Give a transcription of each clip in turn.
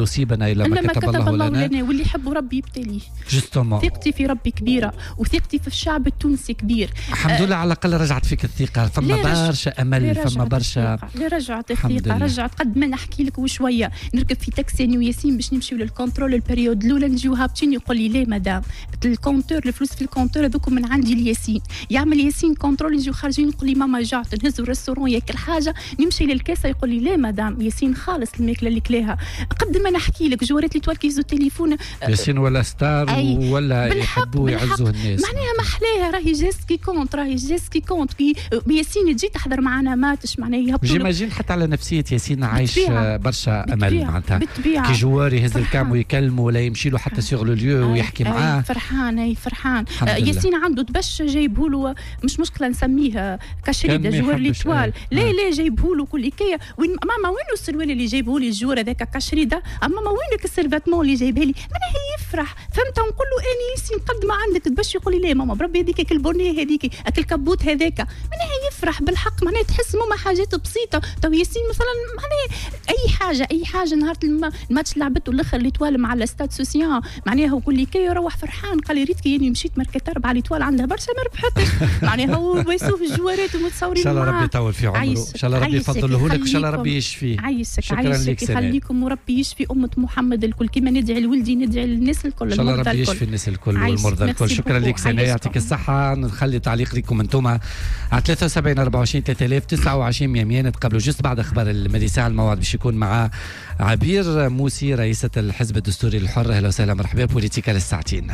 يصيبنا الا ما كتب الله لنا، واللي يحب ربي يبتليه. جوستومون ثقتي في ربي كبيره، وثقتي في الشعب التونسي كبير. الحمد لله على الاقل رجعت فيك الثقه، فما برشا امل، فما برشا رجعت الثقه، رجعت قد ما نحكي لك وشويه نركب في تاكسي انا وياسين باش نمشيو للكونترول البريود الاولى، نجيو هابطين يقول لي لا مدام الكونتور الفلوس في الكونتور هذوك من عندي لياسين، يعمل ياسين كونترول يجيو خارجين يقول لي ماما جعت، نهزوا الريستورون ياكل حاجه نمشي للكاسه يقول لي لا مدام ياسين خالص الماكله اللي كلاها. قد ما نحكي لك جوارات اللي توالكيزو التليفون ياسين ولا ستار ولا يحبوا يعزوه الناس، معناها محلاها راهي جيست كونت، راهي جيست كونت. ياسين تجي تحضر معنا ماتش معناها يهبطوا. جيماجين حتى على نفسية ياسين عايش برشا امل معناتها كي جوار يهز الكام ويكلمه ولا يمشي له حتى سيغ لو ليو ويحكي معاه. فرحان ياسين عنده تبش جايبه له مش مشكله نسميه كشريده جوار ليتوال. لا جايبه له كل كيا. وين ماما وينو السروال اللي جايبه لي الجوار هذاك كشريده؟ ماما وينك السيرفاتمون اللي جايبها لي؟ معناها يفرح فهمت. نقول له اني ياسين قد ما عندك تبش يقول لي لا ماما بربي هذيك اكل بونيه هذيك اكل كبوت هذاك. معناها يفرح بالحق، معناها تحس ماما حاجات بسيطه. تو ياسين مثلا معناها اي حاجه نهار الماتش لعبته الاخر ليتوال مع الاستاد سوسيان معناها وكل كي يروح فرحان قال لي ريت كي يعني مشيت ماركت 4 ليتوال عندها برشا ما ربحتش معناها هو يشوف الجوارات ومتصورين معاه. ان شاء الله ربي يطول في عمره، ان شاء الله ربي يفضله لك، ان شاء الله ربي يشفيه. عايشك يخليكم وربي يشفي امه محمد الكل كما ندعي لولدي ندعي للناس الكل. ان شاء الله ربي يشفي الناس الكل والمرضى الكل. شكرا لك سناء، يعطيك الصحه. نخلي تعليق لكم انتم على 73 24 3000 29 100 نتقابلوا جست بعد اخبار المديسه. الموعد باش يكون مع عبير موسي رئيسة الحزب الدستوري الحر. اهلا وسهلا مرحبا بوليتيكا للساعتين.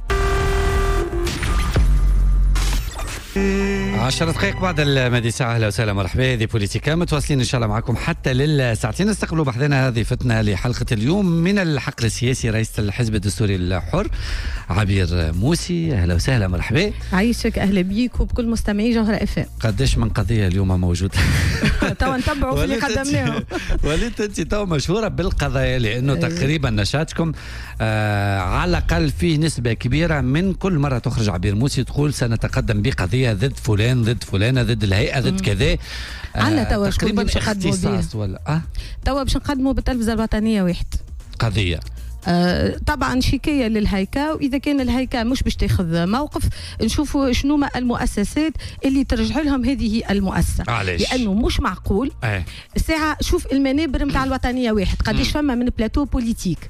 10 دقائق بعد المديسة. اهلا وسهلا مرحبا. هذه بوليتيكا متواصلين ان شاء الله معكم حتى للساعتين. نستقبلوا بحثنا هذه فتنا لحلقة اليوم من الحقل السياسي رئيسة الحزب الدستوري الحر عبير موسي. اهلا وسهلا مرحبا. عايشك اهلا بيك وبكل مستمعي جوهر اف ام. قداش من قضية اليوم موجودة توا نتبعوا في اللي قدمناهم. وليت انت تو مشهورة بالقضايا لانه تقريبا نشاطكم على الاقل فيه نسبة كبيرة من كل مرة تخرج عبير موسي تقول سنتقدم بقضية ضد فلان ضد فلانة ضد الهيئة ضد كذا. عندنا توا تقريبا اختصاص ولا توا باش نقدموا بالتلفزة الوطنية واحد قضية. طبعا شكاية للهيكا، وإذا كان الهيكا مش باش تاخذ موقف نشوفوا شنو ما المؤسسات اللي ترجع لهم هذه المؤسسة. لأنه مش معقول الساعة شوف المنابر متاع الوطنية واحد قديش فما من بلاتو بوليتيك.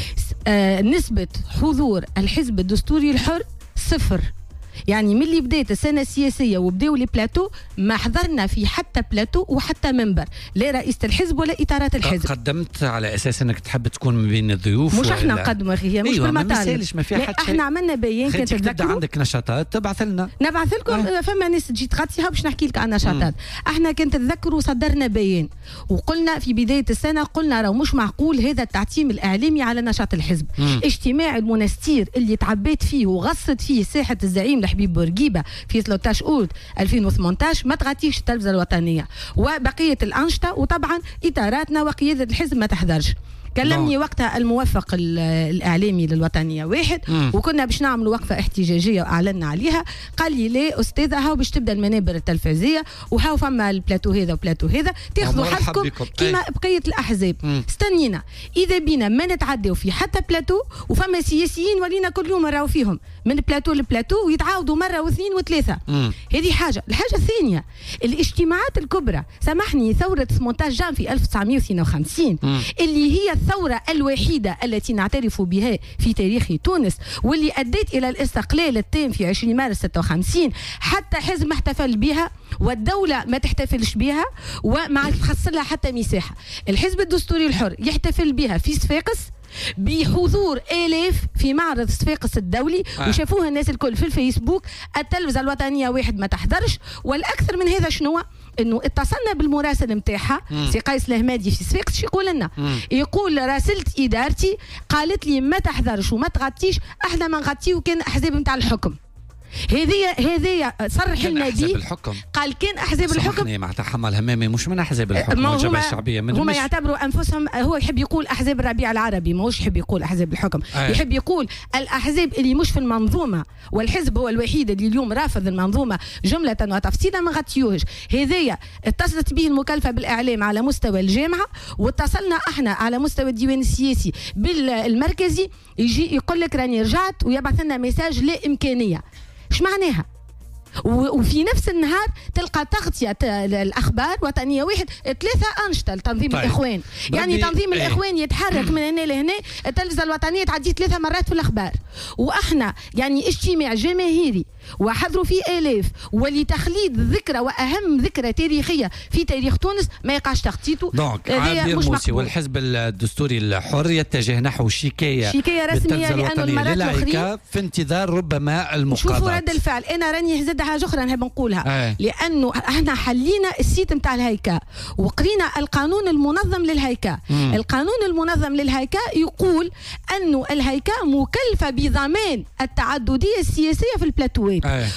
نسبة حضور الحزب الدستوري الحر 0. يعني من اللي بدات السنه السياسيه وبداوا لي بلاتو ما حضرنا في حتى بلاتو وحتى منبر لا رئيسة الحزب ولا اطارات الحزب. قدمت على اساس انك تحب تكون من بين الضيوف؟ مش احنا نقدموا هي مش بالمطالب، ما في حد احنا عملنا بيان. كنت تبدا عندك نشاطات تبعث لنا نبعث لكم. فما ناس تجي تغطيها باش نحكي لك عن نشاطات. احنا كنت تذكروا صدرنا بيان وقلنا في بدايه السنه قلنا راه مش معقول هذا التعتيم الاعلامي على نشاط الحزب. اجتماع المنستير اللي تعبيت فيه وغصت فيه ساحه الزعيم الحبيب بورقيبه في 13 أوت 2018 ما تغطيش التلفزة الوطنية وبقية الأنشطة، وطبعا إطاراتنا وقيادة الحزب ما تحضرش. كلمني وقتها الموفق الإعلامي للوطنية واحد وكنا باش نعملوا وقفة احتجاجية وأعلنا عليها. قال لي لا أستاذة هاو باش تبدأ المنابر التلفزية وهاو فما البلاتو هذا وبلاتو هذا تاخذوا حظكم كما بقية الأحزاب. استنينا إذا بينا ما نتعدوا في حتى بلاتو وفما سياسيين ولينا كل يوم نراو فيهم من بلاتو لبلاتو ويتعاودوا مرة واثنين وثلاثة. هذه حاجة. الحاجة الثانية الاجتماعات الكبرى. سامحني ثورة 18 جان في 1952 اللي هي الثورة الوحيدة التي نعترف بها في تاريخ تونس واللي أدت إلى الاستقلال التام في 20 مارس 56 حتى حزب ما احتفل بها والدولة ما تحتفلش بها وما تخص لها حتى مساحة. الحزب الدستوري الحر يحتفل بها في صفاقس بحضور آلاف في معرض صفاقس الدولي وشافوها الناس الكل في الفيسبوك. التلفزة الوطنية واحد ما تحضرش. والأكثر من هذا شنو انه اتصلنا بالمراسل نتاعها سي قيس الهمادي في صفاقس يقول لنا يقول راسلت ادارتي قالت لي ما تحضرش وما تغطيش، احنا ما نغطيو كان احزاب نتاع الحكم. هذه صرح لنا به. قال كان احزاب الحكم معناتها حمال همامي مش من احزاب الحكم والجبهه الشعبيه، هما يعتبروا انفسهم، هو يحب يقول احزاب الربيع العربي، ماهوش يحب يقول احزاب الحكم. يحب يقول الاحزاب اللي مش في المنظومه، والحزب هو الوحيد اللي اليوم رافض المنظومه جمله وتفصيلا، ما غطيوهش. هذايا اتصلت به المكلفه بالاعلام على مستوى الجامعه، واتصلنا احنا على مستوى الديوان السياسي بالمركزي، يجي يقول لك راني رجعت ويبعث لنا ميساج لا امكانيه. ايش معناها؟ وفي نفس النهار تلقى تغطية الأخبار وطنية واحد 3 أنشطة لتنظيم الإخوان. يعني تنظيم الإخوان يتحرك من هنا لهنا، التلفزة الوطنية تعدي 3 مرات في الأخبار. وإحنا يعني اجتماع جماهيري وحضروا فيه آلاف ولتخليد ذكرى وأهم ذكرى تاريخية في تاريخ تونس ما يقعش تخطيطه. دونك عبير موسي والحزب الدستوري الحر يتجه نحو شكاية رسمية لأنه المرات الأخرى في انتظار ربما المقاضاة. شوفوا رد الفعل. أنا راني هزت حاجة أخرى نحب نقولها، لأنه احنا حلينا السيت نتاع الهيكا وقرينا القانون المنظم للهيكا. القانون المنظم للهيكا يقول أنه الهيكا مكلفة بضمان التعددية السياسية في البلاتوات،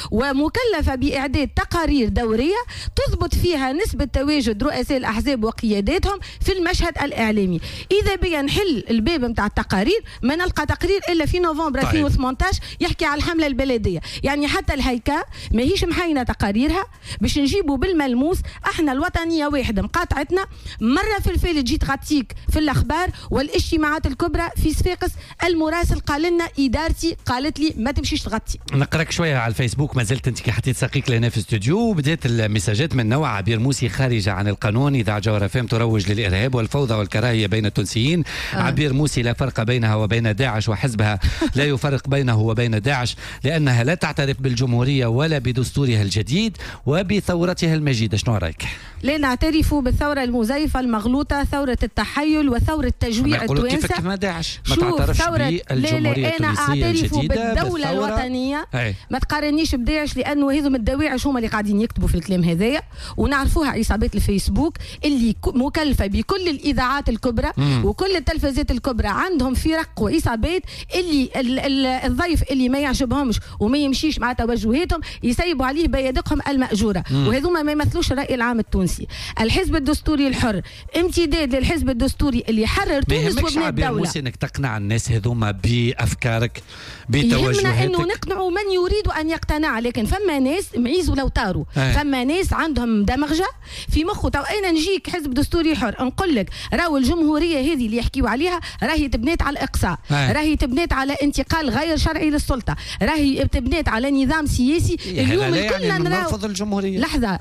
ومكلفة بإعداد تقارير دورية تضبط فيها نسبة تواجد رؤساء الأحزاب وقياداتهم في المشهد الإعلامي. إذا بيا نحل الباب نتاع التقارير ما نلقى تقرير إلا في نوفمبر 2018 يحكي على الحملة البلدية. يعني حتى الهيكا ماهيش محينة تقاريرها باش نجيبوا بالملموس. احنا الوطنية واحد مقاطعتنا مرة في الفيل تجي تغطيك في الأخبار والاجتماعات الكبرى في صفاقس. المراسل قال لنا إدارتي قالت لي ما تمشيش تغطي. نقراك شوية على الفيسبوك، ما زلت انت كي حطيت ساقيك لهنا في الاستوديو وبدات المساجات من نوع عبير موسي خارجة عن القانون، إذاعة جوهر FM تروج للإرهاب والفوضى والكراهية بين التونسيين. عبير موسي لا فرق بينها وبين داعش، وحزبها لا يفرق بينه وبين داعش لأنها لا تعترف بالجمهورية ولا بدستورها الجديد وبثورتها المجيدة. شنو رايك؟ لا نعترف بالثورة المزيفة المغلوطة، ثورة التحيل وثورة تجويع التوانسة. كيفك ما داعش ما تعترفش بالجمهورية التونسية الجديدة، أنا أعترف بالدولة الوطنية. ما تقارنيش بداعش لأنه هذم الدواعش هما اللي قاعدين يكتبوا في الكلام هذايا، ونعرفوها عصابات الفيسبوك اللي مكلفة بكل الإذاعات الكبرى وكل التلفزيات الكبرى عندهم فرق وعصابات اللي الضيف اللي ما يعجبهمش وما يمشيش مع توجهاتهم يسيبوا عليه بيادقهم المأجورة. وهذوما ما يمثلوش الرأي العام التونسي. الحزب الدستوري الحر امتداد للحزب الدستوري اللي حرر تونس وبنى الدولة. موسى انك تقنع الناس هذوما بأفكارك بتوجهاتك. يهمنا انه نقنعوا من يريد ان يقتنع، لكن فما ناس معيزوا لو طاروا. فما ناس عندهم دمغجة في مخه. تو اين نجيك حزب دستوري حر نقول لك راهو الجمهورية هذه اللي يحكيوا عليها راهي تبنيت على الإقصاء، راهي تبنيت على انتقال غير شرعي للسلطة، راهي تبنيت على نظام سياسي. اليوم كلنا نرفض الجمهورية. لحظة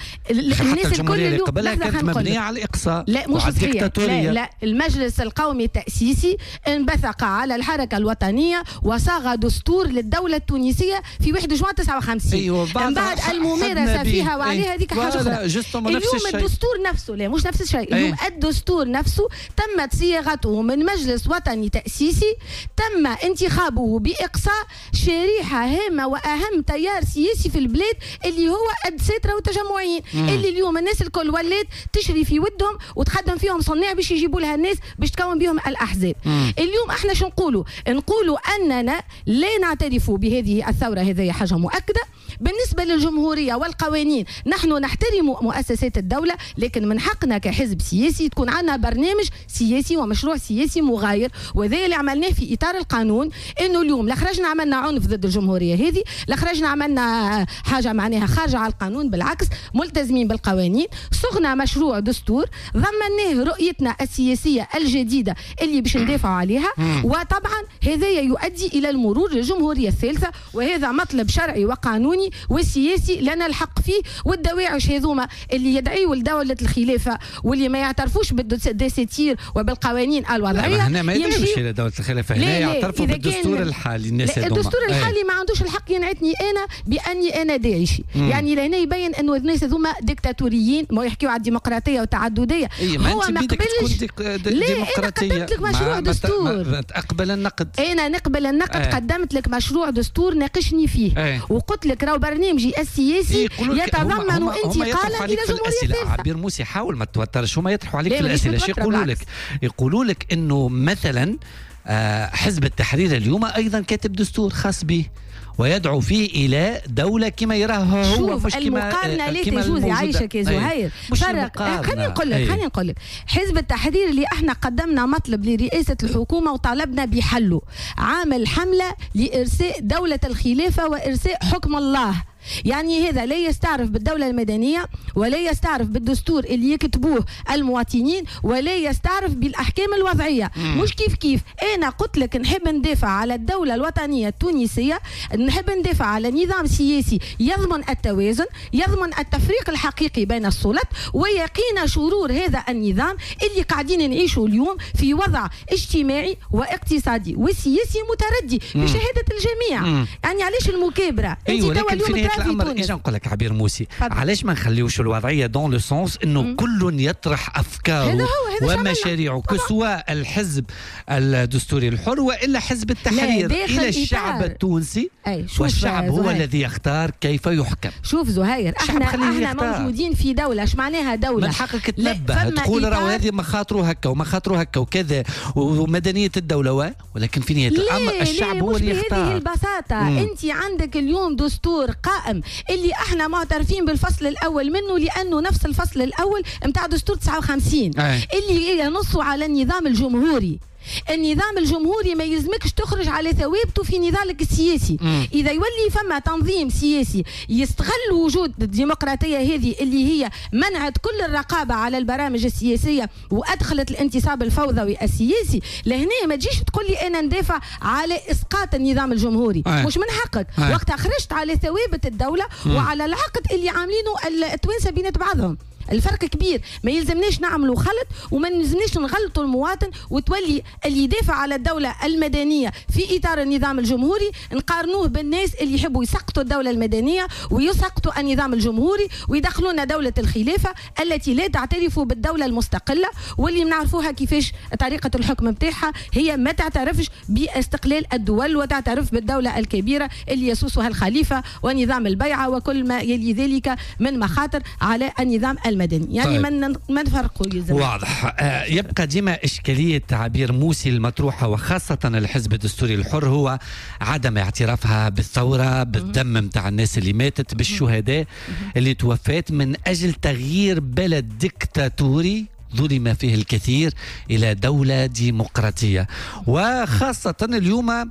الناس الكل اللي قبلها كانت مبنية على الإقصاء. لا مش صحيح. لا المجلس القومي التأسيسي انبثق على الحركة الوطنية وصاغ دستور للدولة التونسية في 1 جوان 59. من بعد الممارسة فيها وعليها هذيك حاجة أخرى. اليوم الدستور نفسه لا مش نفس الشيء. اليوم الدستور نفسه تمت صياغته من مجلس وطني تأسيسي تم انتخابه بإقصاء شريحة هامة وأهم تيار سياسي في البلاد اللي هو الدساترة والتجمعيين اللي اليوم الناس الكل ولات تشري في ودهم وتخدم فيهم صناع باش يجيبوا لها الناس باش تكون بهم الأحزاب. اليوم احنا شو نقولوا أننا لا نعترف بهذه الثورة. هذه حاجة مؤكدة. بالنسبة للجمهورية والقوانين نحن نحترم مؤسسات الدولة، لكن من حقنا كحزب سياسي تكون عندنا برنامج سياسي ومشروع سياسي مغاير، وذا اللي عملناه في إطار القانون. إنه اليوم لا خرجنا عملنا عنف ضد الجمهورية هذه، لا خرجنا عملنا حاجة معناها خارجة على القانون، بالعكس ملتزمين بالقوانين. صغنا مشروع دستور ضمناه رؤيتنا السياسية الجديدة اللي باش ندافعوا عليها، وطبعا هذا يؤدي إلى المرور للجمهورية الثالثة، وهذا مطلب شرعي وقانوني وسياسي لنا الحق فيه. والدواعش هذوما اللي يدعيوا لدولة الخلافة واللي ما يعترفوش بالدساتير وبالقوانين الوضعية هنا ما يدعيوش إلى دولة الخلافة، هنا يعترفوا بالدستور الحالي. الناس الدستور الحالي ما عندوش الحق ينعتني أنا بأني أنا داعشي. يعني لهنا يبين أنه الناس هذوما ديكتاتوريين، ما يحكيوا على الديمقراطية والتعددية. هو ما قبلش. ليه أنا قدمت لك مشروع دستور؟ أقبل النقد. أنا نقبل النقد. قدمت لك مشروع دستور ناقشني فيه وقلت لك راهو برنامجي السياسي يتضمن انتقالا إلى جمهورية ثالثة. عبير موسي حاول ما توترش. هما يطرحوا عليك في الأسئلة. شو يقولوا لك؟ يقولوا لك إنه مثلا حزب التحرير اليوم أيضا كاتب دستور خاص به ويدعو فيه إلى دولة كما يراه هو، مش المقارنة لا تجوز يعيشك يا زهير. خليني نقول لك حزب التحرير اللي احنا قدمنا مطلب لرئاسة الحكومة وطالبنا بحله، عامل حملة لإرساء دولة الخلافة وإرساء حكم الله. يعني هذا لا يستعرف بالدولة المدنية ولا يستعرف بالدستور اللي يكتبوه المواطنين ولا يستعرف بالأحكام الوضعية. مش كيف أنا قلت لك نحب ندافع على الدولة الوطنية التونسية، نحب ندافع على نظام سياسي يضمن التوازن، يضمن التفريق الحقيقي بين السلطات، ويقينا شرور هذا النظام اللي قاعدين نعيشه اليوم في وضع اجتماعي واقتصادي وسياسي متردي بشهادة الجميع. يعني علاش المكابرة؟ أيوة، لكن الامر اجا نقول لك عبير موسي، علاش ما نخليوش الوضعيه دون لو سونس انه كل يطرح افكاره ومشاريعه كسواء الحزب الدستوري الحر والا حزب التحرير الى الشعب التونسي، والشعب هو الذي يختار كيف يحكم. شوف زهير، احنا موجودين في دوله، اش معناها دوله؟ من حقك تنبه تقول راهو هذه مخاطره هكا ومخاطره هكا وكذا ومدنيه الدوله، ولكن في نهايه الامر الشعب هو اللي يختار. بهذه البساطه انت عندك اليوم دستور قائم اللي احنا معترفين بالفصل الاول منه، لانه نفس الفصل الاول نتاع دستور 59 اللي ينص على النظام الجمهوري. النظام الجمهوري ما يلزمكش تخرج على ثوابته في نضالك السياسي. اذا يولي فما تنظيم سياسي يستغل وجود الديمقراطيه هذه اللي هي منعت كل الرقابه على البرامج السياسيه وادخلت الانتصاب الفوضوي السياسي، لهنا ما تجيش تقول لي انا ندافع على اسقاط النظام الجمهوري. مش من حقك. وقتها خرجت على ثوابت الدوله وعلى العقد اللي عاملينه التوانسه بينات بعضهم. الفرق كبير، ما يلزمناش نعملوا خلط وما يلزمناش نغلطوا المواطن وتولي اللي يدافع على الدولة المدنية في إطار النظام الجمهوري نقارنوه بالناس اللي يحبوا يسقطوا الدولة المدنية ويسقطوا النظام الجمهوري ويدخلونا دولة الخلافة التي لا تعترف بالدولة المستقلة، واللي نعرفوها كيفاش طريقة الحكم بتاعها هي ما تعترفش باستقلال الدول وتعترف بالدولة الكبيرة اللي يسوسها الخليفة ونظام البيعة وكل ما يلي ذلك من مخاطر على النظام المدني. يعني طيب. ما نفرقوا يلزم. واضح. يبقى ديما إشكالية عبير موسي المطروحة وخاصة الحزب الدستوري الحر هو عدم اعترافها بالثورة، بالدم متاع الناس اللي ماتت، بالشهداء اللي توفات من أجل تغيير بلد ديكتاتوري ظلم فيه الكثير إلى دولة ديمقراطية. وخاصة اليوم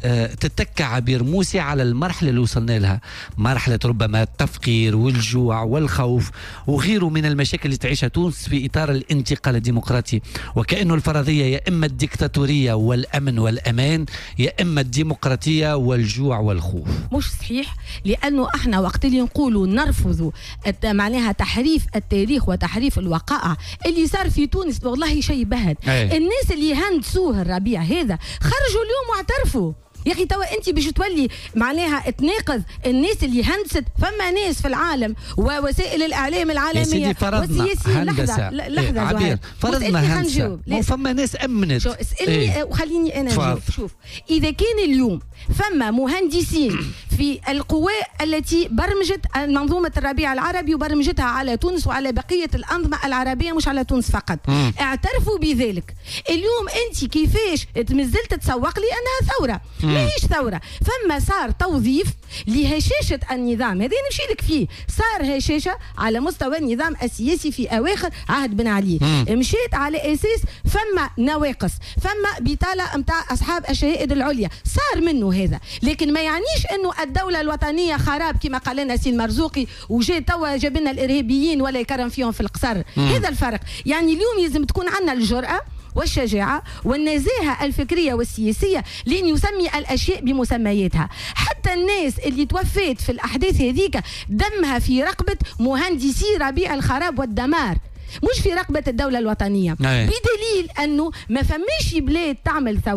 تتكى عبير موسي على المرحلة اللي وصلنا لها، مرحلة ربما التفقير والجوع والخوف وغيره من المشاكل اللي تعيشها تونس في إطار الانتقال الديمقراطي، وكأنه الفرضية يا إما الديكتاتورية والأمن والأمان يا إما الديمقراطية والجوع والخوف. مش صحيح، لأنه احنا وقت اللي نقولوا نرفض معناها تحريف التاريخ وتحريف الوقائع اللي صار في تونس، والله شيء بهد. الناس اللي هندسوه الربيع هذا خرجوا اليوم واعترفوا. يا اخي توا انت باش تولي معناها تناقض الناس اللي هندست. فما ناس في العالم ووسائل الاعلام العالميه والسياسيين. لحظه عبير، فرضنا هندسه وفما ناس امنت. شو اسالني وخليني انا نجاوب. شوف، اذا كان اليوم فما مهندسين في القوى التي برمجت منظومه الربيع العربي وبرمجتها على تونس وعلى بقيه الانظمه العربيه مش على تونس فقط، اعترفوا بذلك، اليوم انت كيفاش تمزلت تسوق لي انها ثوره؟ ماهيش ثوره، فما صار توظيف لهشاشه النظام، هذا نمشي لك فيه، صار هشاشه على مستوى النظام السياسي في اواخر عهد بن علي، مشيت على اساس فما نواقص، فما بطاله نتاع اصحاب الشهائد العليا، صار منه هذا، لكن ما يعنيش انه الدوله الوطنيه خراب كما قال لنا سي المرزوقي وجاء توا جاب لنا الارهابيين ولا يكرم فيهم في القصر. هذا الفرق. يعني اليوم لازم تكون عندنا الجرأه والشجاعة والنزاهة الفكرية والسياسية لين يسمي الأشياء بمسمياتها. حتى الناس اللي توفيت في الأحداث هذيك دمها في رقبة مهندسي ربيع الخراب والدمار، مش في رقبة الدولة الوطنية. بدليل أنه ما فماش بلاد تعمل ثورة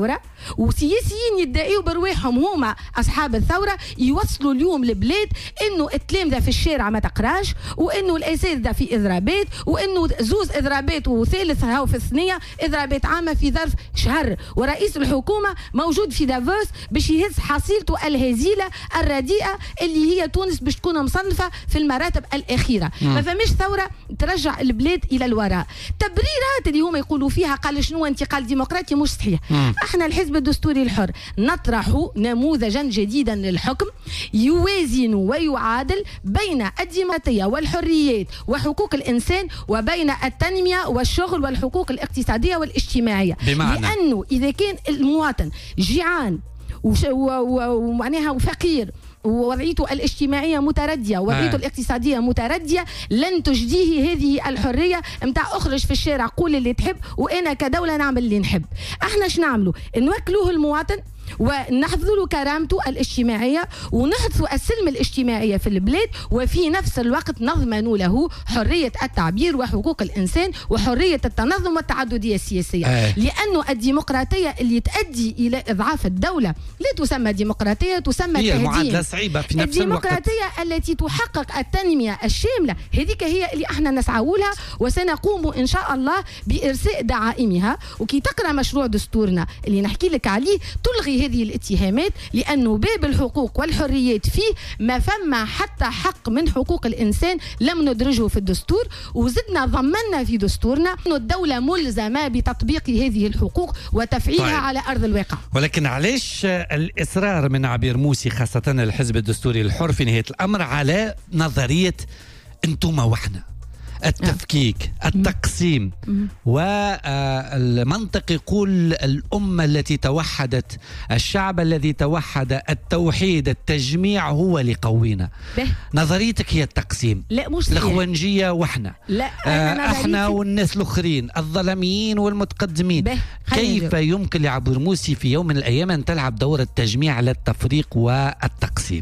وسياسيين يدعيوا برواحهم هما اصحاب الثوره يوصلوا اليوم البلاد انه التلامذه في الشارع ما تقراش، وانه الاساتذه في اضرابات، وانه زوز اضرابات وثالث هاو في الثانيه اضرابات عامه في ظرف شهر، ورئيس الحكومه موجود في دافوس باش يهز حصيلته الهزيله الرديئه اللي هي تونس باش تكون مصنفه في المراتب الاخيره. ما فماش ثوره ترجع البلاد الى الوراء. تبريرات اللي هما يقولوا فيها قال شنو انتقال ديمقراطي مش صحيح. احنا الحزب الدستوري الحر نطرح نموذجا جديدا للحكم يوازن ويعادل بين الديمقراطيه والحريات وحقوق الانسان وبين التنميه والشغل والحقوق الاقتصاديه والاجتماعيه. لانه اذا كان المواطن جيعان ومعناها وفقير ووضعيته الاجتماعيه مترديه ووضعيته الاقتصاديه مترديه، لن تجديه هذه الحريه نتاع اخرج في الشارع قول اللي تحب وانا كدوله نعمل اللي نحب. احنا شنو نعملوا؟ نوكلوه المواطن ونحفظوا له كرامته الاجتماعيه ونحفظوا السلم الاجتماعيه في البلاد، وفي نفس الوقت نضمن له حريه التعبير وحقوق الانسان وحريه التنظم والتعدديه السياسيه. لانه الديمقراطيه اللي تؤدي الى اضعاف الدوله لا تسمى ديمقراطيه، تسمى تهديم. هي معادله صعيبه في نفس الوقت. الديمقراطيه التي تحقق التنميه الشامله هذيك هي اللي احنا نسعى لها، وسنقوم ان شاء الله بارساء دعائمها. وكي تقرا مشروع دستورنا اللي نحكي لك عليه تلغي هذه الاتهامات، لأنه باب الحقوق والحريات فيه ما فما حتى حق من حقوق الإنسان لم ندرجه في الدستور، وزدنا ضمننا في دستورنا أن الدولة ملزمة بتطبيق هذه الحقوق وتفعيلها على أرض الواقع. ولكن علاش الإصرار من عبير موسي خاصة الحزب الدستوري الحر في نهاية الأمر على نظرية أنتم وإحنا، التفكيك، التقسيم، والمنطق يقول الأمة التي توحدت، الشعب الذي توحد، التوحيد، التجميع هو اللي قوينا. نظريتك هي التقسيم. لا مش الإخوانجية وإحنا، لا احنا والناس الآخرين الظلميين والمتقدمين. كيف يمكن لعبير موسي في يوم من الأيام أن تلعب دور التجميع على التفريق والتقسيم؟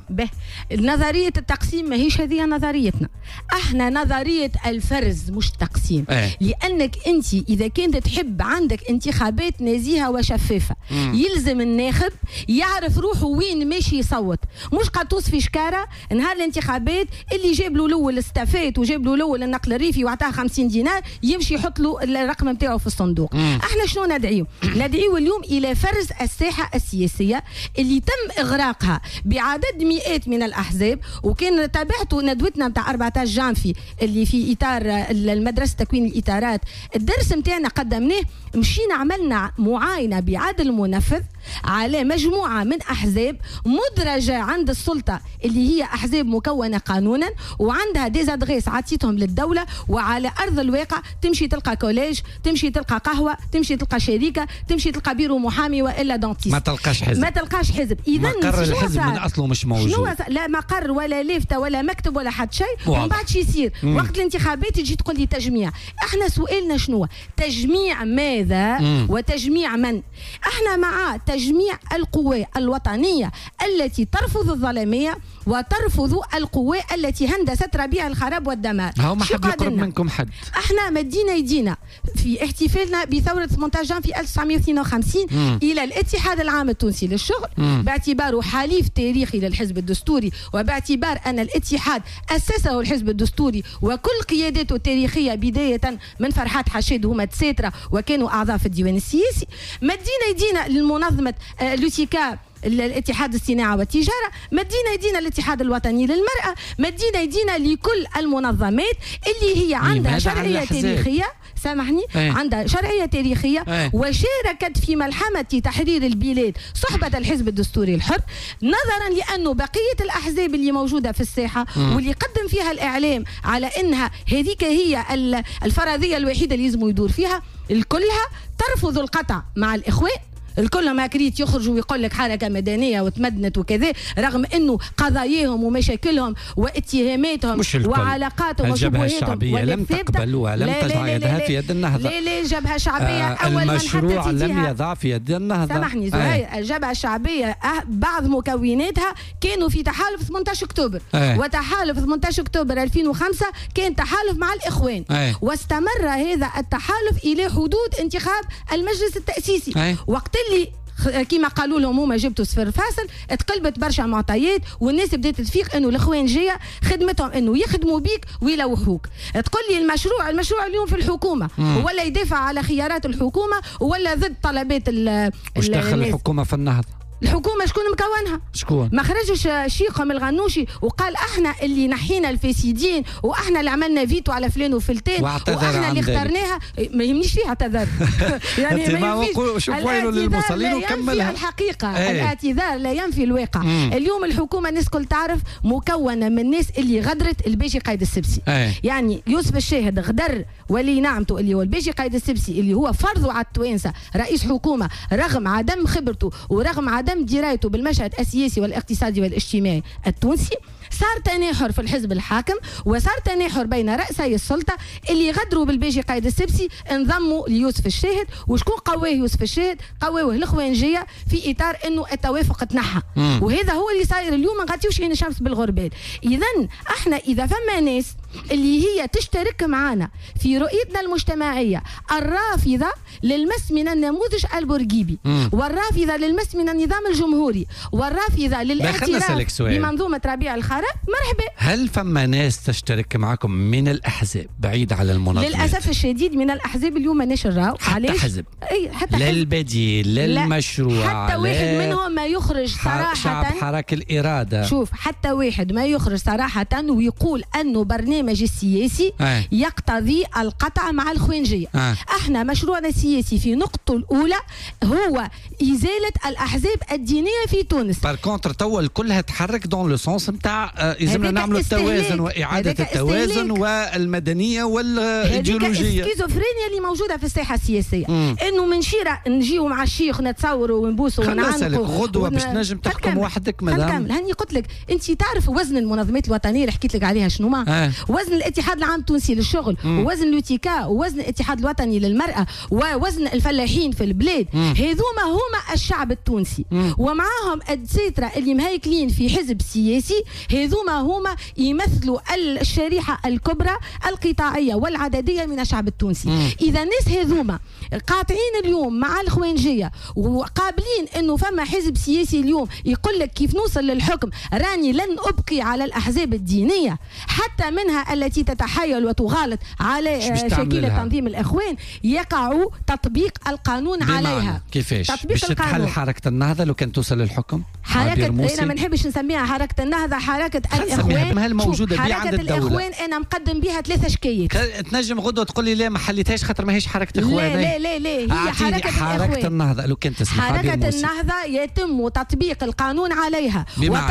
نظرية التقسيم ما هيش هذه نظريتنا، احنا نظرية الفرز مش تقسيم. لأنك أنت إذا كنت تحب عندك انتخابات نزيهة وشفافة يلزم الناخب يعرف روحه وين ماشي يصوت، مش قطوس في شكارة نهار الانتخابات اللي جاب له الأول استفات وجاب له الأول النقل الريفي وعطاه 50 دينار يمشي يحط له الرقم نتاعو في الصندوق. احنا شنو ندعيو اليوم إلى فرز الساحة السياسية اللي تم إغراقها بعدد مئات من الأحزاب. وكان تابعتوا ندوتنا نتاع 14 جانفي اللي في إطار المدرسة تكوين الإطارات، الدرس متاعنا قدمناه مشينا عملنا معاينة بعدل منفذ على مجموعة من أحزاب مدرجة عند السلطة اللي هي أحزاب مكونة قانونا وعندها ديزادغيس عطيتهم للدولة، وعلى أرض الواقع تمشي تلقى كوليج، تمشي تلقى قهوة، تمشي تلقى شركة، تمشي تلقى بيرو محامي وإلا دانتيست، ما تلقاش حزب. إذا مقر الحزب من أصله مش موجود، لا مقر ولا لافتة ولا مكتب ولا حد شيء. ومن بعد شي يصير وقت الانتخابات تجي تقول لي تجميع. احنا سؤالنا شنو؟ تجميع ماذا وتجميع من؟ احنا مع تجميع القوى الوطنية التي ترفض الظلامية وترفض القوى التي هندست ربيع الخراب والدمار. هو ما حد يقرب منكم حد. احنا مدينا يدينا في احتفالنا بثورة 18 جانفي 1952 الى الاتحاد العام التونسي للشغل باعتباره حليف تاريخي للحزب الدستوري، وباعتبار ان الاتحاد اسسه الحزب الدستوري وكل قياداته التاريخية بداية من فرحات حشاد هما تساترة وكانوا اعضاء في الديوان السياسي. مدينا يدينا للمنظمة لوتيكا الاتحاد الصناعة والتجارة، مدينا يدينا الاتحاد الوطني للمرأة، مدينا يدينا لكل المنظمات اللي هي عندها شرعية تاريخية، سامحني، عندها شرعية تاريخية وشاركت في ملحمة تحرير البلاد صحبة الحزب الدستوري الحر، نظرا لأنه بقية الأحزاب اللي موجودة في الساحة واللي قدم فيها الإعلام على أنها هذيك هي الفرضية الوحيدة اللي لازم يدور فيها، الكلها ترفض القطع مع الإخوان. الكل ما كريت يخرجوا ويقول لك حركة مدنية وتمدنت وكذا، رغم انه قضاياهم ومشاكلهم واتهاماتهم وعلاقاتهم الجبهة الشعبية لم تقبلوها، لم تضع يدها في يد النهضة. لا الجبهة الشعبية أول المشروع لم يضع في يد النهضة. سامحني زهير، الجبهة الشعبية بعض مكوناتها كانوا في تحالف 18 أكتوبر وتحالف 18 أكتوبر 2005 كان تحالف مع الإخوان واستمر هذا التحالف إلى حدود انتخاب المجلس التأسيسي. وقت اللي كيما قالوا لهم هما جبتوا صفر فاصل، تقلبت برشا معطيات والناس بدات تفيق انه الاخوانجيه خدمتهم انه يخدموا بيك ويلوحوك. تقول لي المشروع اليوم في الحكومه ولا يدافع على خيارات الحكومه ولا ضد طلبات واش دخل الحكومه في النهضه؟ الحكومه شكون مكونها؟ شكون؟ ما خرجش شيخهم الغنوشي وقال احنا اللي نحينا الفاسدين واحنا اللي عملنا فيتو على فلان وفلتان واحنا اللي اخترناها. ما يهمنيش فيه اعتذر يعني ما ينفيش. شوف وينه للمصلين وكملها. الحقيقه الاعتذار لا ينفي الواقع. اليوم الحكومه الناس كل تعرف مكونه من الناس اللي غدرت الباشي قايد السبسي. يعني يوسف الشاهد غدر ولي نعمته اللي هو الباشي قايد السبسي اللي هو فرضه على التوانسه رئيس حكومه رغم عدم خبرته ورغم عدم درايته بالمشهد السياسي والاقتصادي والاجتماعي التونسي. صار تناحر في الحزب الحاكم وصار تناحر بين رأسي السلطة اللي غدروا بالباجي قايد السبسي انضموا ليوسف الشاهد. وشكون قواه يوسف الشاهد؟ قواه الاخوانجيه في اطار انه التوافق تنحى وهذا هو اللي صاير اليوم. ما نغطيوش عين الشمس بالغربال. احنا اذا فما ناس اللي هي تشترك معنا في رؤيتنا المجتمعيه الرافضه للمس من النموذج البورقيبي والرافضه للمس من النظام الجمهوري والرافضه للاعتراف بمنظومه ربيع الخراب، مرحبا. هل فما ناس تشترك معكم من الاحزاب بعيد على المنظمات؟ للاسف الشديد من الاحزاب اليوم ماناش نراو. علاش؟ حزب حتى للبديل للمشروع حتى واحد منهم ما يخرج صراحه شعب حركة الإرادة. شوف حتى واحد ما يخرج صراحه ويقول انه برنامج السياسي يقتضي القطع مع الخوانجيه. احنا مشروعنا السياسي في نقطته الاولى هو ازاله الاحزاب الدينيه في تونس. بار كونتر توا الكلها تحرك دون لو سونس نتاع لازمنا نعملوا التوازن واعاده التوازن والمدنيه والايديولوجيه. السكيزوفرينيا اللي موجوده في الساحه السياسيه انه من شيره نجيو مع الشيخ نتصوروا ونبوسوا ونعنقوا غدوه باش تنجم تحكم وحدك مدام. هاني قلت لك انت تعرف وزن المنظمات الوطنيه اللي حكيت لك عليها شنو ما وزن الاتحاد العام التونسي للشغل ووزن لوتيكا ووزن الاتحاد الوطني للمراه ووزن الفلاحين في البلاد. هذوما هما الشعب التونسي ومعاهم الدساتره اللي مهيكلين في حزب سياسي. هذوما هما يمثلوا الشريحه الكبرى القطاعيه والعدديه من الشعب التونسي. اذا الناس هذوما قاطعين اليوم مع الخوانجيه وقابلين انه فما حزب سياسي اليوم يقول لك كيف نوصل للحكم راني لن ابقي على الاحزاب الدينيه حتى منها التي تتحايل وتغالط على شكل تنظيم الاخوان يقع تطبيق القانون عليها. كيفاش باش تحل حركه النهضه لو كان توصل للحكم؟ حركه انا ما نحبش نسميها حركه النهضه، حركه الاخوان. هل موجوده بي عند الدوله؟ الاخوان انا مقدم بها 3 شكايات. تنجم غدوه تقول لي لا ما حليتهاش خاطر ماهيش حركه اخوان. لا هي حركه النهضه لو كنت تسمح. حركه النهضه يتم تطبيق القانون عليها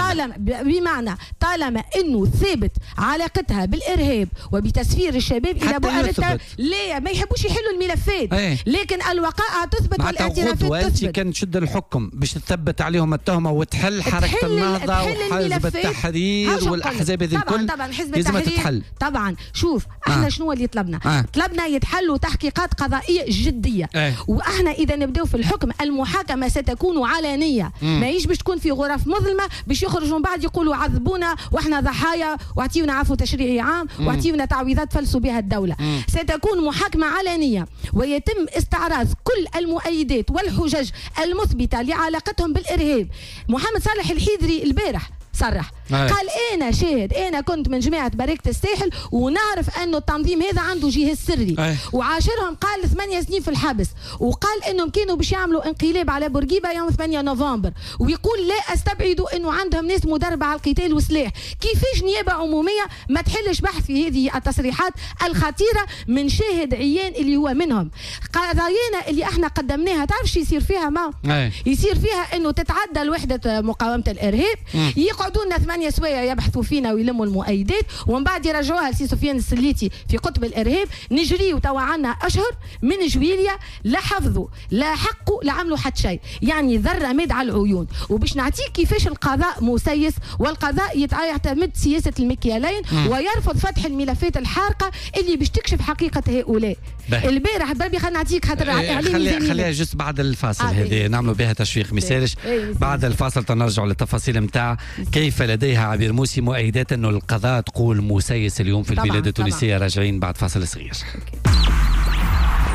بمعنى طالما انه ثابت علاقتها بالارهاب وبتسفير الشباب الى بؤره. لا ما يحبوش يحلوا الملفات لكن الوقائع تثبت والاعترافات تثبت. انت كان تشد الحكم باش تثبت عليهم التهمه وتحل حركه النهضه وحزب التحرير والاحزاب هذه الكل. طبعا حزب التحرير طبعا. شوف احنا شنو اللي طلبنا؟ طلبنا يتحلوا تحقيقات قضائيه جديه. واحنا اذا نبداو في الحكم المحاكمه ستكون علنيه. ماهيش باش تكون في غرف مظلمه باش يخرجوا من بعد يقولوا عذبونا واحنا ضحايا واعطيونا عفو تشريعي عام واعطيونا تعويضات فلسوا بها الدوله. ستكون محاكمه علنيه ويتم استعراض كل المؤيدات والحجج المثبته لعلاقتهم بالارهاب. محمد صالح الحيدري البارح صرح قال انا شاهد، انا كنت من جماعه بركه الساحل ونعرف انه التنظيم هذا عنده جهاز سري وعاشرهم قال 8 سنين في الحبس وقال انهم كانوا باش يعملوا انقلاب على بورقيبه يوم 8 نوفمبر ويقول لا استبعد انه عندهم ناس مدربه على القتال وسلاح. كيفاش نيابه عموميه ما تحلش بحث في هذه التصريحات الخطيره من شاهد عيان اللي هو منهم؟ قضايانا اللي احنا قدمناها تعرف شو يصير فيها؟ ما يصير فيها انه تتعدى الوحده مقاومه الارهاب يقعدوا لنا 8 سوايع يبحثوا فينا ويلموا المؤيدات ومن بعد يرجعوها لسي سفيان السليتي في قطب الارهاب. نجريو توا عنا اشهر من جويليا لا حفظوا لا حقوا لا عملوا حتى شيء. يعني ذره مد على العيون. وباش نعطيك كيفاش القضاء مسيس والقضاء يعتمد سياسه المكيالين ويرفض فتح الملفات الحارقه اللي باش تكشف حقيقه هؤلاء. البارح بربي خلينا نعطيك خاطر خليها جست بعد الفاصل هذه نعملوا بها تشويق مثالش. بعد الفاصل تنرجعوا للتفاصيل نتاع كيف لديها عبير موسي مؤيدات انه القضاء تقول مسيس اليوم في البلاد التونسيه. راجعين بعد فاصل صغير.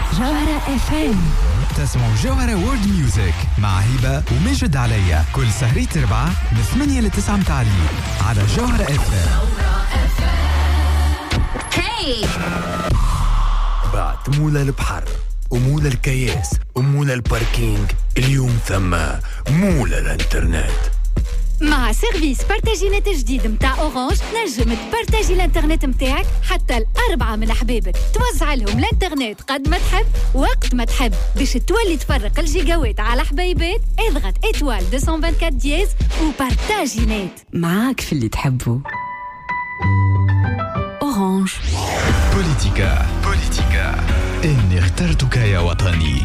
جوهرة FM. تسمعوا جوهرة وورد ميوزك مع هبة وماجد عليا كل سهرية 4 من 8 ل 9 متاع الليل على جوهرة FM. هاي بعد مول البحر ومول الكياس ومول الباركينج، اليوم ثم مول الانترنت. مع سيرفيس بارتاجي نت جديد متاع اورانج نجم تبارتاجي الانترنت متاعك حتى 4 من احبابك، توزع لهم الانترنت قد ما تحب وقت ما تحب. باش تولي تفرق الجيجاوات على حبايبات اضغط étoile 224 دياز وبارتاجي نت. معاك في اللي تحبه. اورانج. بوليتيكا إني اخترتك يا وطني.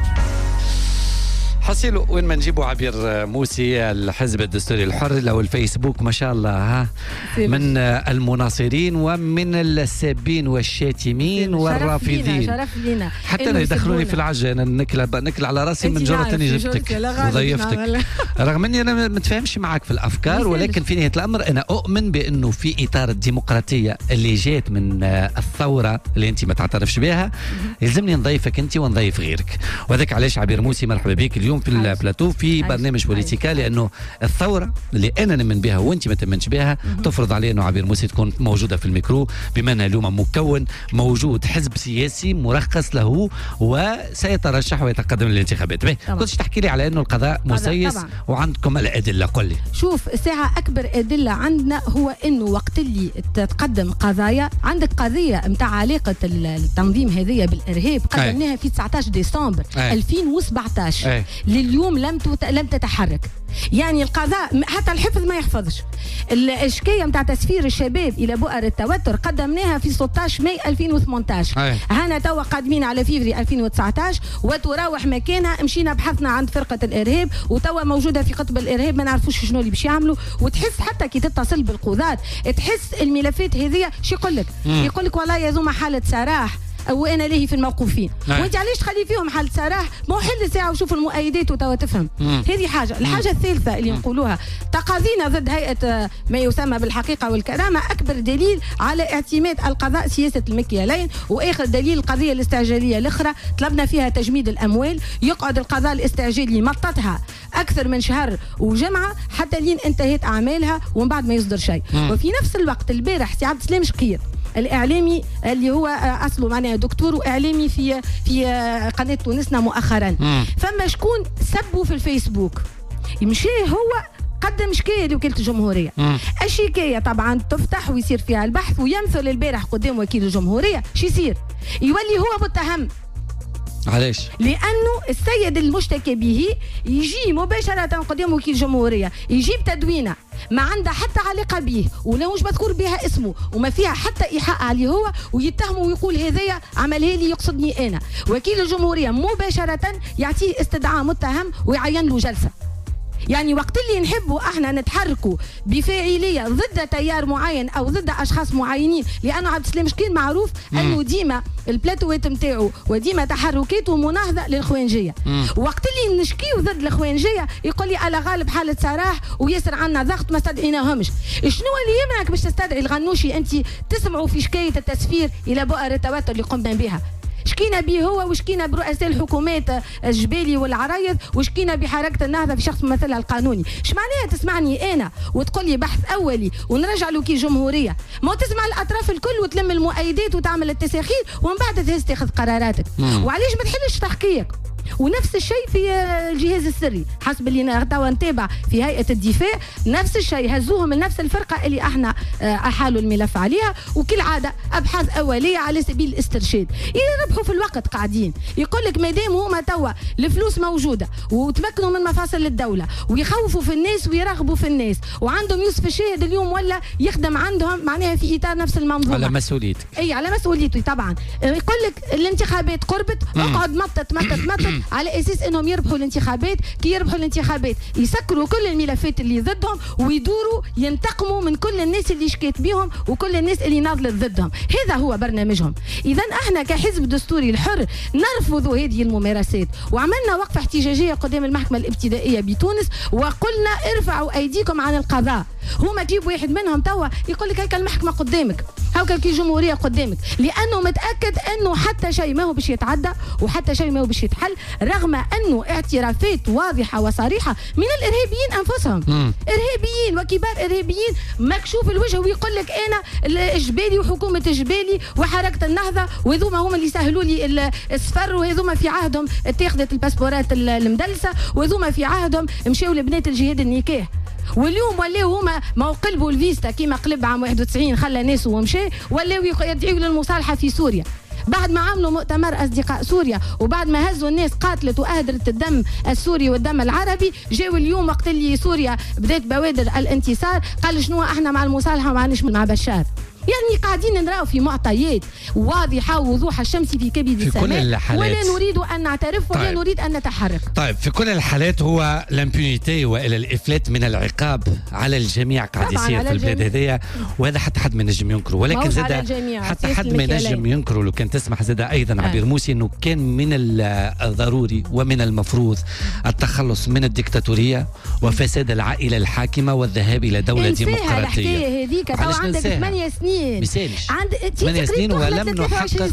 حصيلوا وين ما نجيبوا عبير موسي الحزب الدستوري الحر لو الفيسبوك ما شاء الله ها من المناصرين ومن السابين والشاتمين والرافضين. شرف لينا حتى لا يدخلوني في العجة، انا نكل على راسي من جرة اني جبتك وضيفتك، رغم اني انا ما متفاهمش معك في الافكار، ولكن في نهاية الامر انا اؤمن بانه في اطار الديمقراطية اللي جات من الثورة اللي انت ما تعترفش بها يلزمني نضيفك انت ونضيف غيرك، وهذاك علاش عبير موسي مرحبا بك اليوم في البلاتو في برنامج بوليتيكا، لانه الثوره اللي انا نؤمن بها وانت ما تؤمنش بها تفرض عليه انه عبير موسي تكون موجوده في الميكرو، بما انه اليوم مكون موجود حزب سياسي مرخص له وسيترشح ويتقدم للانتخابات. كنتش تحكي لي على انه القضاء مسيس وعندكم الادله، قل لي. شوف الساعه اكبر ادله عندنا هو انه وقت اللي تتقدم قضايا، عندك قضيه نتاع علاقه التنظيم هذه بالارهاب قدمناها في 19 ديسمبر 2017 لليوم لم تتحرك. يعني القضاء حتى الحفظ ما يحفظش. الشكايه نتاع تسفير الشباب الى بؤر التوتر قدمناها في 16 ماي 2018. هنا توا قادمين على فيفري 2019 وتراوح مكانها. مشينا بحثنا عند فرقه الارهاب وتوا موجوده في قطب الارهاب، ما نعرفوش شنو اللي باش يعملوا. وتحس حتى كي تتصل بالقضاة تحس الملفات هذه شو يقول لك؟ يقول لك والله يزوم حاله سراح وانا لاهي في الموقوفين. وانت علاش تخلي فيهم حال سراح؟ ما حل ساعه وشوف المؤيدات وتوا تفهم. هذه حاجه. الحاجه الثالثه اللي نقولوها تقاضينا ضد هيئه ما يسمى بالحقيقه والكرامه اكبر دليل على اعتماد القضاء سياسه المكيالين، واخر دليل القضيه الاستعجاليه الاخرى طلبنا فيها تجميد الاموال. يقعد القضاء الاستعجالي مطتها اكثر من شهر وجمعه حتى لين انتهت اعمالها ومن بعد ما يصدر شيء. وفي نفس الوقت البارح سي عبد السلام شقير الاعلامي اللي هو اصله معناها دكتور واعلامي في قناه تونسنا مؤخرا، فما شكون سبوا في الفيسبوك يمشي هو قدم شكايه لوكاله الجمهوريه. الشكايه طبعا تفتح ويصير فيها البحث ويمثل البارح قدام وكيل الجمهوريه. شو يصير؟ يولي هو متهم. علاش؟ لانه السيد المشتكى به يجي مباشره قدام وكيل الجمهوريه يجيب تدوينه ما عندها حتى علاقه به ولا مش مذكور بها اسمه وما فيها حتى ايحاء عليه هو، ويتهمه ويقول هذايا عملها لي يقصدني انا. وكيل الجمهوريه مباشره يعطيه استدعاء متهم ويعين له جلسه. يعني وقت اللي نحبوا احنا نتحركوا بفاعليه ضد تيار معين او ضد اشخاص معينين، لانه عبد السلام شكين معروف انه ديما البلاتوات نتاعو وديما تحركاته مناهضه للخوانجيه. وقت اللي نشكيو ضد الخوانجيه يقول لي على غالب حاله سراح وياسر عنا ضغط ما استدعيناهمش. شنو اللي يمنعك باش تستدعي الغنوشي؟ انت تسمعوا في شكايه التسفير الى بؤر التوتر اللي قمنا بها. شكينا به هو وشكينا برؤساء الحكومات الجبالي والعرايض وشكينا بحركه النهضه في شخص ممثلها القانوني. ايش معناها تسمعني انا وتقول لي بحث اولي ونرجع له كي جمهوريه؟ ما تسمع الاطراف الكل وتلم المؤيدات وتعمل التساخير ومن بعد تهز تاخذ قراراتك. وعلاش ما تحلش تحقيق؟ ونفس الشيء في الجهاز السري حسب اللي توا نتابع في هيئه الدفاع، نفس الشيء هزوهم من نفس الفرقه اللي احنا احالوا الملف عليها، وكالعاده ابحاث اوليه على سبيل الاسترشاد. يربحوا في الوقت قاعدين يقول لك مادام هما توا الفلوس موجوده وتمكنوا من مفاصل الدوله ويخوفوا في الناس ويرغبوا في الناس وعندهم يوسف الشاهد اليوم ولا يخدم عندهم معناها في اطار نفس المنظومه على مسؤوليتك. اي على مسؤوليته طبعا. يقول لك الانتخابات قربت اقعد مطت على اساس انهم يربحوا الانتخابات. كي يربحوا الانتخابات يسكروا كل الملفات اللي ضدهم ويدوروا ينتقموا من كل الناس اللي شكيت بيهم وكل الناس اللي ناضلت ضدهم. هذا هو برنامجهم. اذا احنا كحزب دستوري الحر نرفض هذه الممارسات، وعملنا وقفه احتجاجيه قدام المحكمه الابتدائيه بتونس وقلنا ارفعوا ايديكم عن القضاء. هما جيب واحد منهم توا يقول لك هيك المحكمه قدامك، هاكا كي الجمهوريه قدامك، لانه متاكد انه حتى شيء ما هو باش يتعدى وحتى شيء ما هو باش يتحل، رغم انه اعترافات واضحه وصريحه من الارهابيين انفسهم. ارهابيين وكبار ارهابيين مكشوف الوجه ويقول لك انا الجبالي وحكومه الجبالي وحركه النهضه وهذوما هما اللي سهلوا لي السفر، وهذوما في عهدهم اتخذت الباسبورات المدلسه، وهذوما في عهدهم مشاو لبنات الجهاد النكاح. واليوم ولاو هما ما قلبوا الفيستا كيما قلب عام 91 خلى ناس ومشى، ولاو يدعيوا للمصالحه في سوريا. بعد ما عملوا مؤتمر أصدقاء سوريا وبعد ما هزوا الناس قاتلت وأهدرت الدم السوري والدم العربي، جاوا اليوم وقت اللي سوريا بدأت بوادر الانتصار قال شنو احنا مع المصالحة وما معناش مع بشار. يعني قاعدين نراو في معطيات واضحة ووضوح الشمس في كبد السماء، ولا نريد أن نعترف ولا نريد أن نتحرك. طيب في كل الحالات هو الامبونيتي وإلى الإفلات من العقاب على الجميع قاعد يصير في البلاد هذيا، وهذا حتى حد ما ينجم ينكره، ولكن زاد حتى حد ما ينجم ينكره. لو كان تسمح زاد أيضا عبير موسي أنه كان من الضروري ومن المفروض التخلص من الدكتاتورية وفساد العائلة الحاكمة والذهاب إلى دولة ديمقراطية. الحكاية هذيك عندك 8 سنين عند 8 سنين ولم نحقق.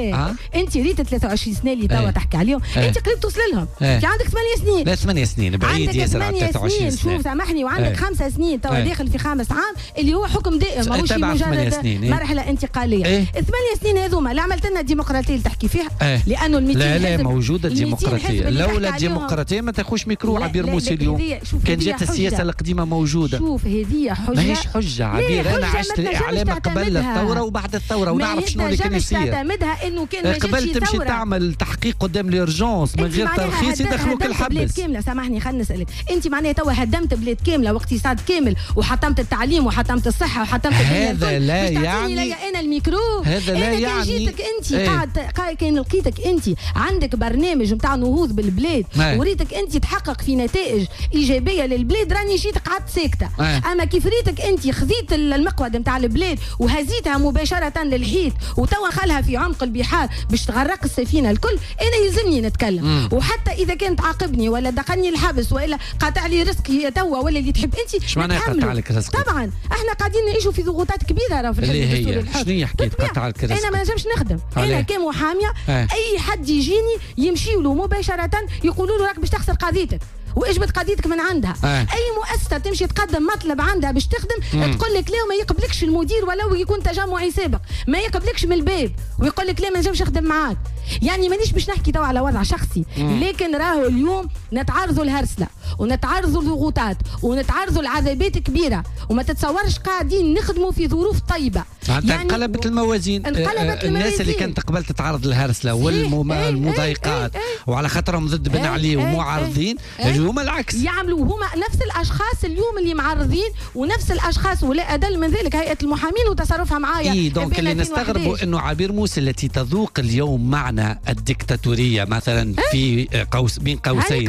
انت ريت 23 سنه اللي توا تحكي عليهم، انت قريب توصل لهم. انت عندك 8 سنين. لا 8 سنين بعيد ياسر على 23 سنه. شوف سامحني، وعندك 5 سنين توا داخل في 5 عام اللي هو حكم دائم ماهوش مجرد مرحله انتقاليه. 8 سنين هذوما اللي عملت لنا الديمقراطيه اللي تحكي فيها، لانه ال 200 لا موجوده الديمقراطيه. لولا الديمقراطيه ما تاخوش ميكرو عبير موسى اليوم، كان جات السياسه القديمه موجوده. شوف هذه حجه ماهيش حجه عبير. انا عشت الاعلام قبل الثوره وبعد الثوره ونعرف شنو اللي كان يصير. تعتمدها انه كان قبل تمشي تعمل تحقيق قدام الارجونس من غير ترخيص يدخلوك الحبس. بلاد كامله سامحني خلينا نسالك، انت معناها توا هدمت بلاد كامله واقتصاد كامل وحطمت التعليم وحطمت الصحه وحطمت هذا لا يعني انا الميكرو. هذا لا يعني جيتك انت قاعد كان لقيتك انت عندك برنامج نتاع نهوض بالبلاد وريتك انت تحقق في نتائج ايجابيه للبلاد، راني جيت قعدت ساكته. اما كيف ريتك انت خذيت المقود نتاع البلاد وهزيتها مباشره للحيط وتوا خلها في عمق البحار باش تغرق السفينه الكل، انا يلزمني نتكلم. وحتى اذا كان تعاقبني ولا دخلني الحبس والا قاطع لي رزقي توا ولا اللي تحب انت ايش معناها قاطع لك رزقك؟ طبعا احنا قاعدين نعيشوا في ضغوطات كبيره راه في الحزب الدستوري الحر. شنو هي حكايه قاطع لك رزقك؟ انا ما نجمش نخدم. انا كمحاميه اي حد يجيني يمشي له مباشره يقولوا له راك باش تخسر قضيتك واجبت قضيتك من عندها. اي مؤسسه تمشي تقدم مطلب عندها باش تخدم تقول لك لا، وما يقبلكش المدير ولو يكون تجمعي سابق، ما يقبلكش من الباب ويقول لك لا ما نجمش نخدم معاك. يعني مانيش باش نحكي توا على وضع شخصي، لكن راهو اليوم نتعرضوا الهرسله ونتعرضوا الضغوطات ونتعرضوا العذابات كبيره، وما تتصورش قاعدين نخدموا في ظروف طيبه. يعني انقلبت الموازين. الناس اللي كانت قبل تتعرض للهرسله والمضايقات وعلى خاطرهم ضد بن علي ومعارضين، هما العكس يعملوا. هما نفس الاشخاص اليوم اللي معرضين ونفس الاشخاص ولا ادل من ذلك هيئه المحامين وتصرفها معايا. دونك اللي نستغربوا انه عبير موسى التي تذوق اليوم معنا الدكتاتوريه مثلا في بين قوسين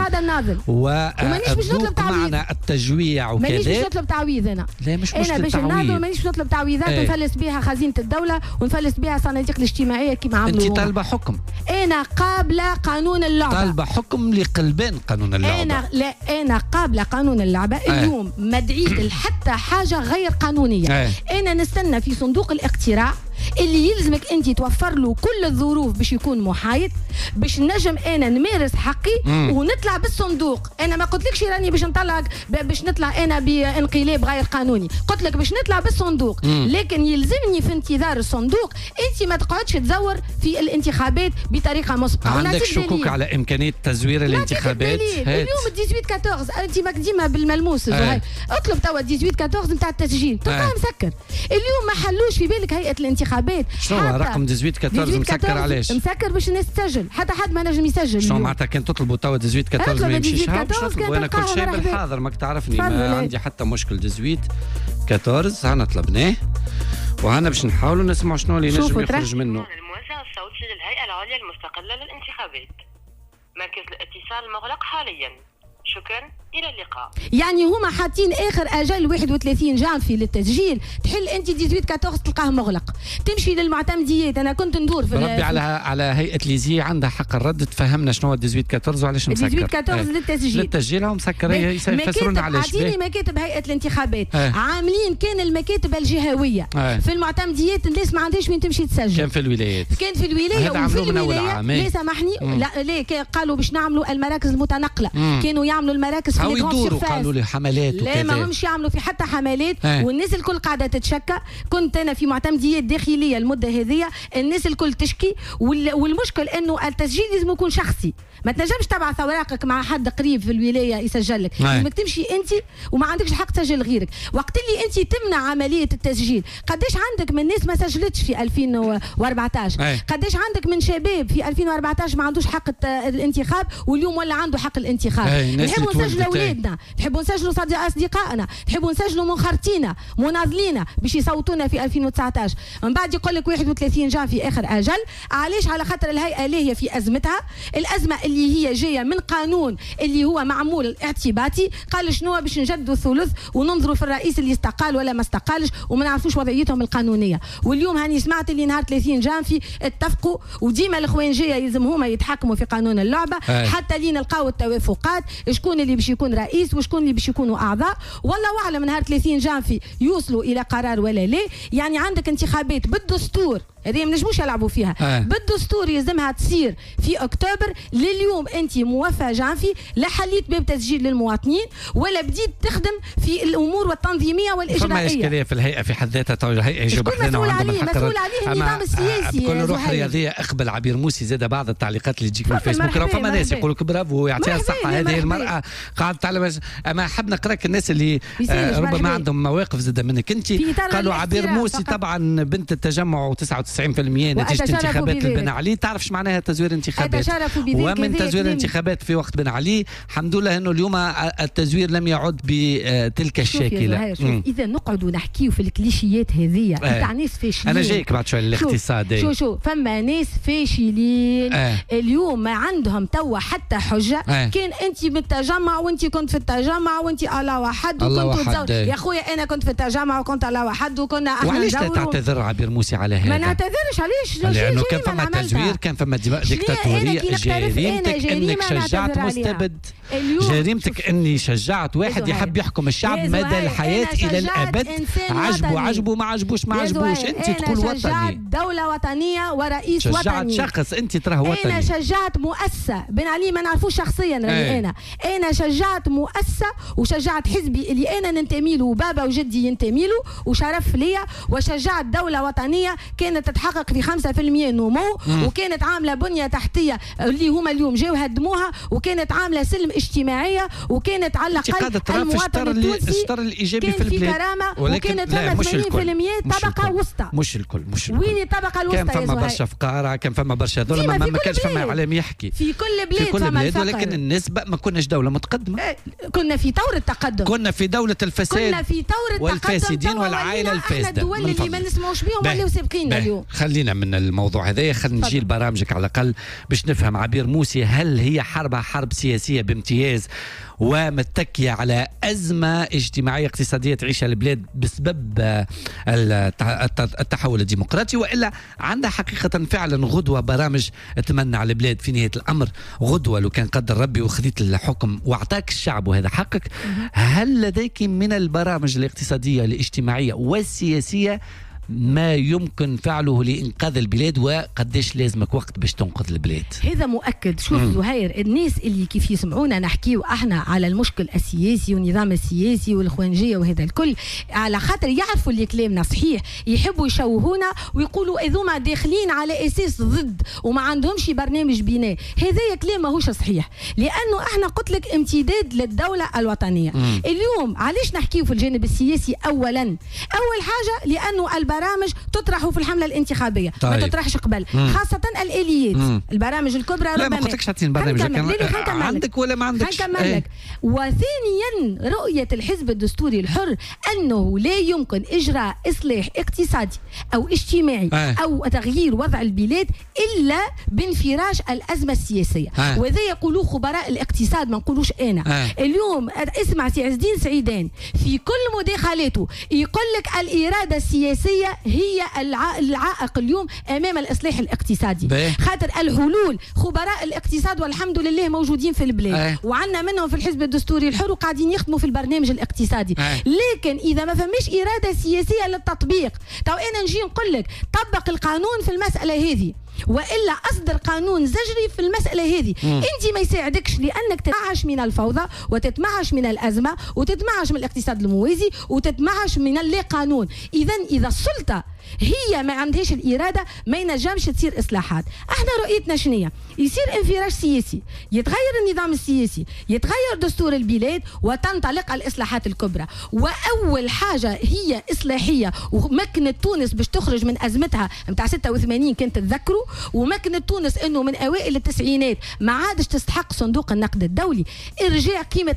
وتذوق معنا التجويع وكذا. مانيش باش نطلب تعويض انا. لا مش انا باش نناضل مانيش باش نطلب تعويضات ونفلس بها خزينه الدوله ونفلس بها الصناديق الاجتماعيه كما عملوا. انت طالبه حكم. انا قابله قانون اللعبه. طالبه حكم لقلبان قانون اللعبه. أنا قابلة قانون اللعبة. اليوم ما دعيت لحتى حاجة غير قانونية. أنا نستنى في صندوق الاقتراع اللي يلزمك انت توفر له كل الظروف باش يكون محايد باش نجم انا نمارس حقي ونطلع بالصندوق. انا ما قلتلكش راني باش نطلع باش نطلع انا بانقلاب غير قانوني، قلت لك باش نطلع بالصندوق. لكن يلزمني في انتظار الصندوق انت ما تقعدش تزور في الانتخابات بطريقه مسبقه. عندك شكوك على امكانيه تزوير الانتخابات؟ اليوم 18-14 انت ما ديما بالملموس. اطلب توا 18-14 نتاع التسجيل تلقاه مسكر. اليوم ما حلوش في بالك هيئه الانتخابات. شنو رقم 18-14 مسكر علاش؟ مسكر باش الناس تسجل، حتى حد ما نجم يسجل. شنو معناتها كان تطلبوا توا 18-14 ما يمشيش؟ وانا كل شيء بالحاضر ماك تعرفني، ما عندي حتى مشكل. 18-14 هنا طلبناه وهنا باش نحاولوا نسمعوا شنو اللي نجم يخرج منه. الموزع الصوتي للهيئة العليا المستقلة للانتخابات. مركز الاتصال مغلق حاليا. شكرا، الى اللقاء. يعني هما حاطين اخر اجل 31 جانفي للتسجيل، تحل انت 18-14 تلقاه مغلق، تمشي للمعتمديات. انا كنت ندور في بربي على هيئه ليزي عندها حق الرد، تفهمنا شنو 18-14 وعلاش مسكر 18-14 للتسجيل ومسكر يفسرونا علاش. عاطيني مكاتب هيئه الانتخابات عاملين كان المكاتب الجهويه في المعتمديات الناس ما عندهاش وين تمشي تسجل. كان في الولايات وفي الولايه لا سامحني لا قالوا باش نعملوا المراكز المتنقله. كانوا يعملوا المراكز في يدوروا قالوا لي حملات وكذا. لا ما همش يعملوا في حتى حملات والناس الكل قاعده تتشكى. كنت انا في معتمديات داخليه المده هذه الناس الكل تشكي والمشكل انه التسجيل لازم يكون شخصي. ما تنجمش تبعث اوراقك مع حد قريب في الولايه يسجل لك، لازمك تمشي انت وما عندكش حق تسجل غيرك. وقت اللي انت تمنع عمليه التسجيل قداش عندك من ناس ما سجلتش في 2014 قداش عندك من شباب في 2014 ما عندوش حق الانتخاب واليوم ولا عنده حق الانتخاب. نحبوا نسجلوا اولادنا، نحبوا نسجلوا اصدقائنا، نحبوا نسجلوا منخرطينا مناضلينا باش يصوتونا في 2019. من بعد يقول لك 31 جان في اخر اجل. علاش؟ على خاطر الهيئه اللي هي في ازمتها، الازمه اللي هي جايه من قانون اللي هو معمول اعتباطي. قال شنو باش نجدوا الثلث وننظروا في الرئيس اللي استقال ولا ما استقالش وما نعرفوش وضعيتهم القانونيه. واليوم هاني سمعت اللي نهار 30 جانفي اتفقوا، وديما الاخوان جايه يلزم هما يتحكموا في قانون اللعبه حتى لين نلقاو التوافقات شكون اللي باش يكون رئيس وشكون اللي باش يكونوا اعضاء. والله اعلم نهار 30 جانفي يوصلوا الى قرار ولا لا. يعني عندك انتخابات بالدستور هذه ما نجموش يلعبوا فيها بالدستور يلزمها تصير في اكتوبر. لليوم انت موفى جانفي لا حليت باب تسجيل للمواطنين ولا بديت تخدم في الامور والتنظيميه والاجرائيه. فما اشكاليه في الهيئه في حد ذاتها. الهيئه يجب حدنا وعندهم الحق. مسؤول عليه النظام السياسي. بكل روح رياضيه اقبل عبير موسي زاد بعض التعليقات اللي تجيك في الفيسبوك. فما ناس يقولوا لك برافو ويعطيها الصحه هذه المراه قاعده تعلم. اما حب نقراك الناس اللي ربما عندهم مواقف زاد منك انت. قالوا عبير موسي طبعا بنت التجمع 99% نتيجه انتخابات بن علي. تعرف ايش معناها تزوير انتخابات؟ ومن تزوير الانتخابات في وقت بن علي الحمد لله انه اليوم التزوير لم يعد بتلك الشاكله. اذا نقعدوا نحكيوا في الكليشيات هذه نتاع ناس فاشلين. انا جايك بعد شويه الاقتصادي. شو فما ناس فاشلين اليوم ما عندهم توا حتى حجه. كان انت بالتجمع وانت كنت في التجمع وانت الله واحد وكنت يا خويا انا كنت في التجمع وكنت الله واحد وكنا احنا وعلاش تعتذر عبير موسي على هذا؟ ما نعتذرش علاش؟ لانه كان فما تزوير، كان فما ديكتاتوريه. جريمتك انك شجعت مستبد. جريمتك اني شجعت واحد يحب يحكم الشعب مدى الحياه الى الابد. عجبه ما عجبوش ما عجبوش. انت تقول وطني. شجعت دوله وطنيه ورئيس وطني. شجعت شخص انت تراه وطني. انا شجعت مؤسسه بن علي ما نعرفوش شخصيا. انا شجعت مؤسسه وشجعت حزبي اللي انا ننتمي له وبابا وجدي ينتمي له وشرف ليا. وشجعت دوله وطنيه كانت تتحقق في 5% نمو وكانت عامله بنيه تحتيه اللي هما اليوم جاو هدموها وكانت عامله سلم اجتماعيه وكانت على الاقل المواطن التونسي الشطر الايجابي في البلاد. في كرامه وكانت 80% طبقه وسطى. مش الكل وين الطبقه الوسطى؟ كان فما برشا فقاره، كان فما برشا ظلم، ما كانش فما اعلام يحكي في كل بلاد. في كل بلاد ولكن النسبه ما كناش دوله متقدمه. كنا في طور التقدم، كنا في دوله الفساد، كنا في طور التقدم والفاسدين والعائله الفاسده. احنا الدول اللي ما نسمعوش بهم ولاو سابقيننا اليوم. خلينا من الموضوع هذا، خلينا نجي لبرامجك على الاقل باش نفهم. عبير موسي، هل هي حرب سياسيه بامتياز ومتكية على أزمة اجتماعية اقتصادية تعيشها البلاد بسبب التحول الديمقراطي، وإلا عندها حقيقة فعلا غدوة برامج تمنع البلاد في نهاية الأمر؟ غدوة لو كان قدر ربي وخذيت الحكم وأعطاك الشعب وهذا حقك، هل لديك من البرامج الاقتصادية الاجتماعية والسياسية ما يمكن فعله لإنقاذ البلاد، وقديش لازمك وقت باش تنقذ البلاد؟ هذا مؤكد. شوف زهير، الناس اللي كيف يسمعونا نحكيو احنا على المشكل السياسي والنظام السياسي والإخوانجية وهذا الكل، على خاطر يعرفوا اللي كلامنا صحيح، يحبوا يشوهونا ويقولوا اذوما داخلين على اساس ضد وما عندهمش برنامج بناء. هذا كلام ماهوش صحيح، لانه احنا قلت لك امتداد للدولة الوطنية. اليوم علاش نحكيو في الجانب السياسي؟ اول حاجة لانه البرامج تطرح في الحملة الانتخابية. طيب. ما تطرحش قبل، خاصة الآليات. البرامج الكبرى لا ما قلتلكش تعطيني برنامج عندك ولا ما عندكش. هنكمل لك. وثانيا رؤية الحزب الدستوري الحر أنه لا يمكن إجراء إصلاح اقتصادي أو اجتماعي أو تغيير وضع البلاد إلا بانفراج الأزمة السياسية. وذا يقولوه خبراء الاقتصاد، ما نقولوش أنا. اليوم اسمع سي عز الدين سعيدان في كل مداخلاته يقول لك الإرادة السياسية هي العائق اليوم أمام الإصلاح الاقتصادي. خاطر الحلول خبراء الاقتصاد والحمد لله موجودين في البلاد وعندنا منهم في الحزب الدستوري الحر وقاعدين يخدموا في البرنامج الاقتصادي. لكن إذا ما فماش إرادة سياسية للتطبيق، تو أنا نجي نقول لك طبق القانون في المسألة هذه وإلا أصدر قانون زجري في المسألة هذه، أنت ما يساعدكش لأنك تتمعش من الفوضى وتتمعش من الأزمة وتتمعش من الاقتصاد الموازي وتتمعش من اللا قانون. إذا السلطة هي ما عندهاش الإرادة ما ينجمش تصير إصلاحات. احنا رؤيتنا شنية؟ يصير انفراج سياسي، يتغير النظام السياسي، يتغير دستور البلاد وتنطلق الإصلاحات الكبرى. وأول حاجة هي إصلاحية ومكنت تونس باش تخرج من أزمتها متاع 86 كنت تذكروا، ومكنت تونس أنه من أوائل التسعينات ما عادش تستحق صندوق النقد الدولي. إرجاع قيمة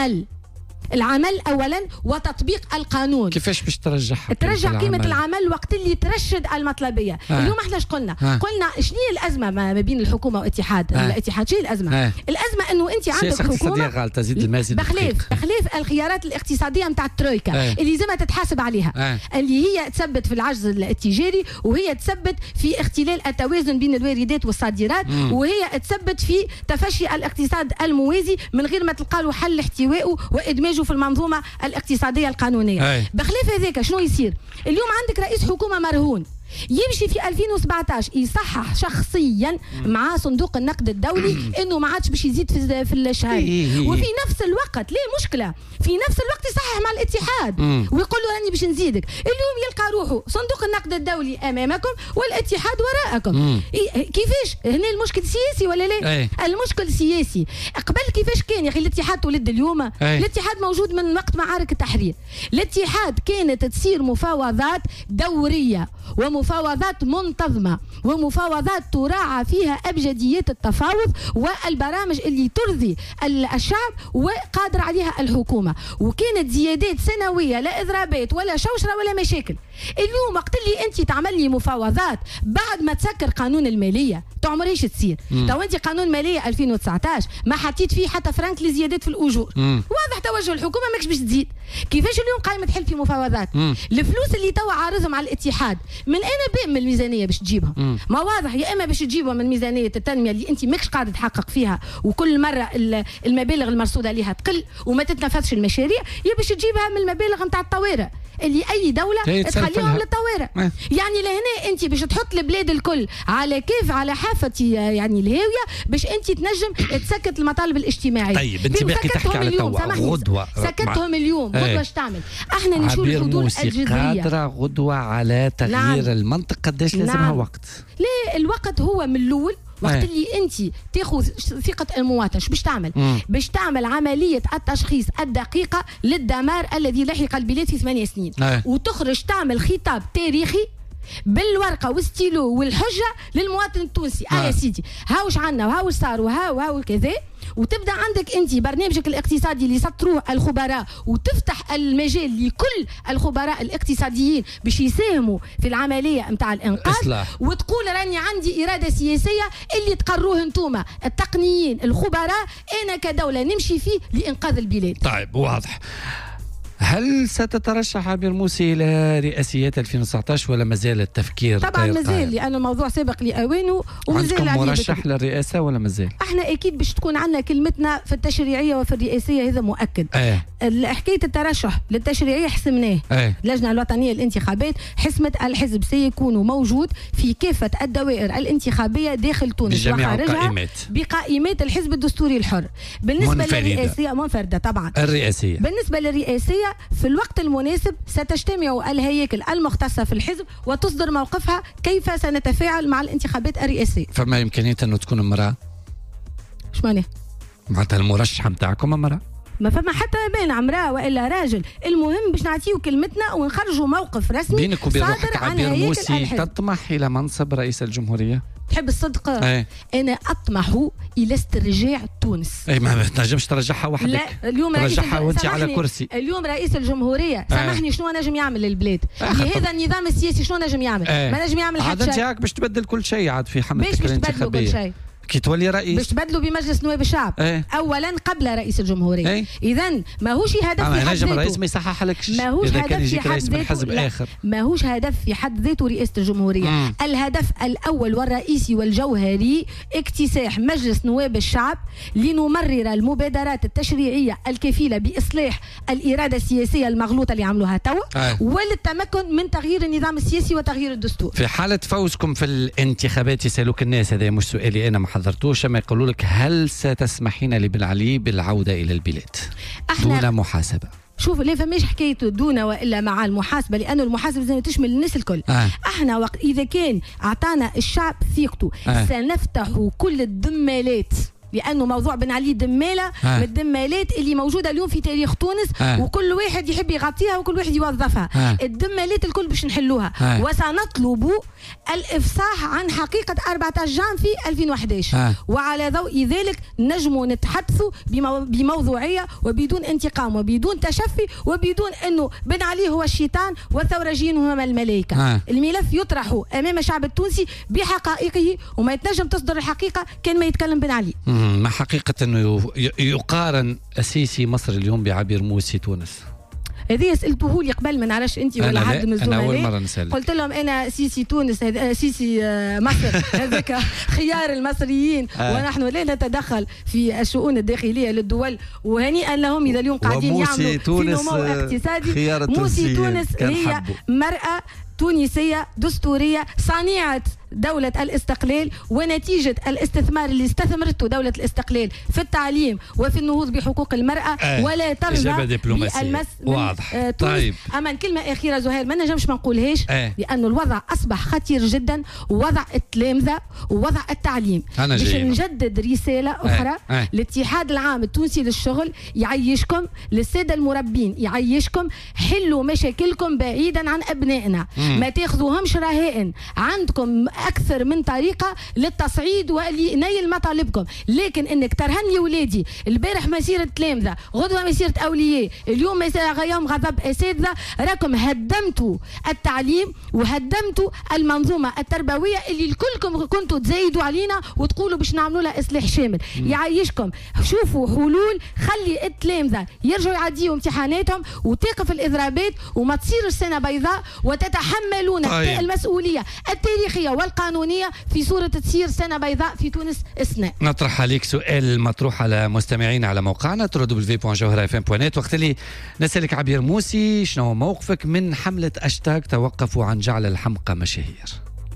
العمل اولا وتطبيق القانون. كيفاش باش ترجعها؟ ترجع قيمه العمل وقت اللي ترشد المطلبيه. اليوم احنا ايش قلنا؟ قلنا شنو هي الازمه ما بين الحكومه والاتحاد؟ الاتحاد شنو الازمه؟ الازمه انه انت عندك حكومه غالطه تزيد المزيد بخلاف الخيارات الاقتصاديه نتاع الترويكا اللي لازمها تتحاسب عليها، اللي هي تثبت في العجز التجاري، وهي تثبت في اختلال التوازن بين الواردات والصادرات، وهي تثبت في تفشي الاقتصاد الموازي من غير ما تلقى له حل احتوائه وادماجه في المنظومه الاقتصاديه القانونيه. بخلاف هذاك شنو يصير؟ اليوم عندك رئيس حكومه مرهون يمشي في 2017 يصحح شخصيا مع صندوق النقد الدولي انه ما عادش باش يزيد في الشهري، وفي نفس الوقت ليه مشكله؟ في نفس الوقت يصحح مع الاتحاد ويقول له راني باش نزيدك. اليوم يلقى روحه صندوق النقد الدولي امامكم والاتحاد وراءكم. كيفاش هنا المشكل سياسي ولا لا؟ المشكل سياسي. قبل كيفاش كان يا اخي الاتحاد تولد اليوم؟ الاتحاد موجود من وقت معارك التحرير. الاتحاد كانت تصير مفاوضات دوريه ومفاوضات منتظمة ومفاوضات تراعى فيها أبجديات التفاوض والبرامج اللي ترضي الشعب وقادر عليها الحكومة، وكانت زيادات سنوية لا إضرابات ولا شوشرة ولا مشاكل. اليوم وقت اللي أنت تعمل لي مفاوضات بعد ما تسكر قانون المالية تعمريش تصير. تو أنت قانون مالية 2019 ما حطيت فيه حتى فرنك لزيادات في الأجور. واضح توجه الحكومة ماكش باش تزيد. كيفاش اليوم قايمة تحل في مفاوضات؟ الفلوس اللي توا عارضهم على الاتحاد من أين من الميزانية باش تجيبها؟ ما واضح يا إما باش تجيبها من ميزانية التنمية اللي أنت ماكش قاعد تحقق فيها وكل مرة المبالغ المرصودة عليها تقل وما تتنفذش المشاريع، يا باش تجيبها من المبالغ نتاع الطوارئ اللي اي دوله تخليهم للطوارئ. يعني لهنا انت باش تحط البلاد الكل على كيف على حافه يعني الهاويه باش انت تنجم تسكت المطالب الاجتماعيه. طيب انت باقي تحكي على غدوه سكتهم اليوم غدوه اش تعمل؟ احنا نشوف الحدود الجذريه قادره غدوه على تغيير المنطق. قداش لازمها وقت؟ لا الوقت هو من الاول وقت اللي انت تاخذ ثقه المواطن. شو باش تعمل؟ باش تعمل عمليه التشخيص الدقيقه للدمار الذي لحق البلاد في 8 سنين وتخرج تعمل خطاب تاريخي بالورقه والستيلو والحجه للمواطن التونسي. يا سيدي هاوش عنا وهاوش صار وهاو كذا، وتبدا عندك انت برنامجك الاقتصادي اللي سطروه الخبراء وتفتح المجال لكل الخبراء الاقتصاديين باش يساهموا في العمليه نتاع الانقاذ، وتقول راني عندي اراده سياسيه اللي تقروه انتوما التقنيين الخبراء، انا كدوله نمشي فيه لانقاذ البلاد. طيب واضح. هل ستترشح عبير موسي إلى رئاسيات 2019 ولا مازال التفكير؟ طبعا مازال، لأن الموضوع سابق لأوانه ومازال. عندكم مرشح للرئاسة ولا مازال؟ احنا أكيد باش تكون عندنا كلمتنا في التشريعية وفي الرئاسية، هذا مؤكد. حكاية الترشح للتشريعية حسمناه. اللجنة الوطنية للانتخابات حسمت الحزب سيكون موجود في كافة الدوائر الانتخابية داخل تونس وخارجها بقائمات الحزب الدستوري الحر. بالنسبة للرئاسية منفردة طبعا. الرئاسية بالنسبة للرئاسية في الوقت المناسب ستجتمع الهياكل المختصة في الحزب وتصدر موقفها كيف سنتفاعل مع الانتخابات الرئاسية. فما إمكانية أنه تكون امرأة؟ ايش معناه؟ معناتها المرشحة متاعكم امرأة؟ ما فما حتى بين امراه والا راجل، المهم باش نعطيو كلمتنا ونخرجوا موقف رسمي. بينك وبين روحك عبير موسي تطمح الى منصب رئيس الجمهوريه؟ تحب الصدق؟ انا اطمح الى استرجاع تونس. اي ما تنجمش ترجعها وحدك. لا اليوم ترجعها وانت على كرسي. اليوم رئيس الجمهوريه سامحني شنو نجم يعمل للبلاد؟ بهذا النظام السياسي شنو نجم يعمل؟ ما نجم يعمل حتى شيء. عاد انت باش تبدل كل شيء عاد في حملتك الانتخابيه. باش تبدلوا كل شيء كي تولي رئيس باش تبدلوا بمجلس نواب الشعب اولا قبل رئيس الجمهوريه. اذا ماهوش هدف في حد ذاته. الرئيس ما يصححلكش اذا كان يجيك رئيس من حزب اخر. ماهوش هدف في حد ذاته رئاسه الجمهوريه. الهدف الاول والرئيسي والجوهري اكتساح مجلس نواب الشعب لنمرر المبادرات التشريعيه الكفيله باصلاح الاراده السياسيه المغلوطه اللي عملوها توا وللتمكن من تغيير النظام السياسي وتغيير الدستور. في حاله فوزكم في الانتخابات يسالوك الناس، هذا مش سؤالي انا، ما حضرتوش، ما يقولوا لك هل ستسمحين لبن علي بالعوده الى البلاد دون محاسبه؟ شوف لا فماش حكايه دون والا مع المحاسبه، لانه المحاسبه زي تشمل الناس الكل. احنا وقت اذا كان اعطانا الشعب ثقته سنفتح كل الدمالات، لانه موضوع بن علي دماله من الدمالات اللي موجوده اليوم في تاريخ تونس وكل واحد يحب يغطيها وكل واحد يوظفها. الدمالات الكل باش نحلوها وسنطلب الافصاح عن حقيقه 14 جان في 2011 وعلى ضوء ذلك نجموا نتحدثوا بموضوعيه وبدون انتقام وبدون تشفي وبدون انه بن علي هو الشيطان والثورجيين هم الملائكه. الملف يطرح امام الشعب التونسي بحقائقه وما يتنجم تصدر الحقيقه كان ما يتكلم بن علي. ما حقيقة أنه يقارن السيسي مصر اليوم بعبير موسي تونس؟ هذه سألته لي قبل، ما نعرفش أنت ولا حد من الزملاء. أنا أول مرة نسأل. قلت لهم أنا سيسي تونس سيسي مصر هذاك خيار المصريين ونحن لا نتدخل في الشؤون الداخلية للدول، وهنيئا لهم إذا اليوم قاعدين يعملوا في نمو اقتصادي. موسي تونس هي مرأة تونسية دستورية صانعة دولة الاستقلال ونتيجة الاستثمار اللي استثمرته دولة الاستقلال في التعليم وفي النهوض بحقوق المرأة ولا ترضى بالمس واضح. طيب أما كلمة أخيرة زهير ما نجمش ما نقولهاش لأنه الوضع أصبح خطير جدا، ووضع التلامذة ووضع التعليم. باش نجدد رسالة أخرى للاتحاد العام التونسي للشغل يعيشكم، للسادة المربين يعيشكم، حلوا مشاكلكم بعيدا عن أبنائنا، ما تاخذوهمش رهائن، عندكم أكثر من طريقة للتصعيد ولنيل مطالبكم، لكن إنك ترهن لي ولادي البارح مسيرة تلامذة، غدوة مسيرة أولياء، اليوم يوم غضب أساتذة، راكم هدمتوا التعليم وهدمتوا المنظومة التربوية اللي الكلكم كنتوا تزايدوا علينا وتقولوا باش نعملوا لها إصلاح شامل. يعيشكم شوفوا حلول، خلي التلامذة يرجعوا يعديوا امتحاناتهم وتقف الإضرابات وما تصير السنة بيضاء وتتحملون المسؤولية التاريخية والقانونية في صورة تصير سنة بيضاء في تونس إثناء. نطرح عليك سؤال مطروح على مستمعين على موقعنا www.jawhara.fm.net. وقت اللي نسألك عبير موسي شنو موقفك من حملة أشتاغ توقفوا عن جعل الحمقى مشاهير؟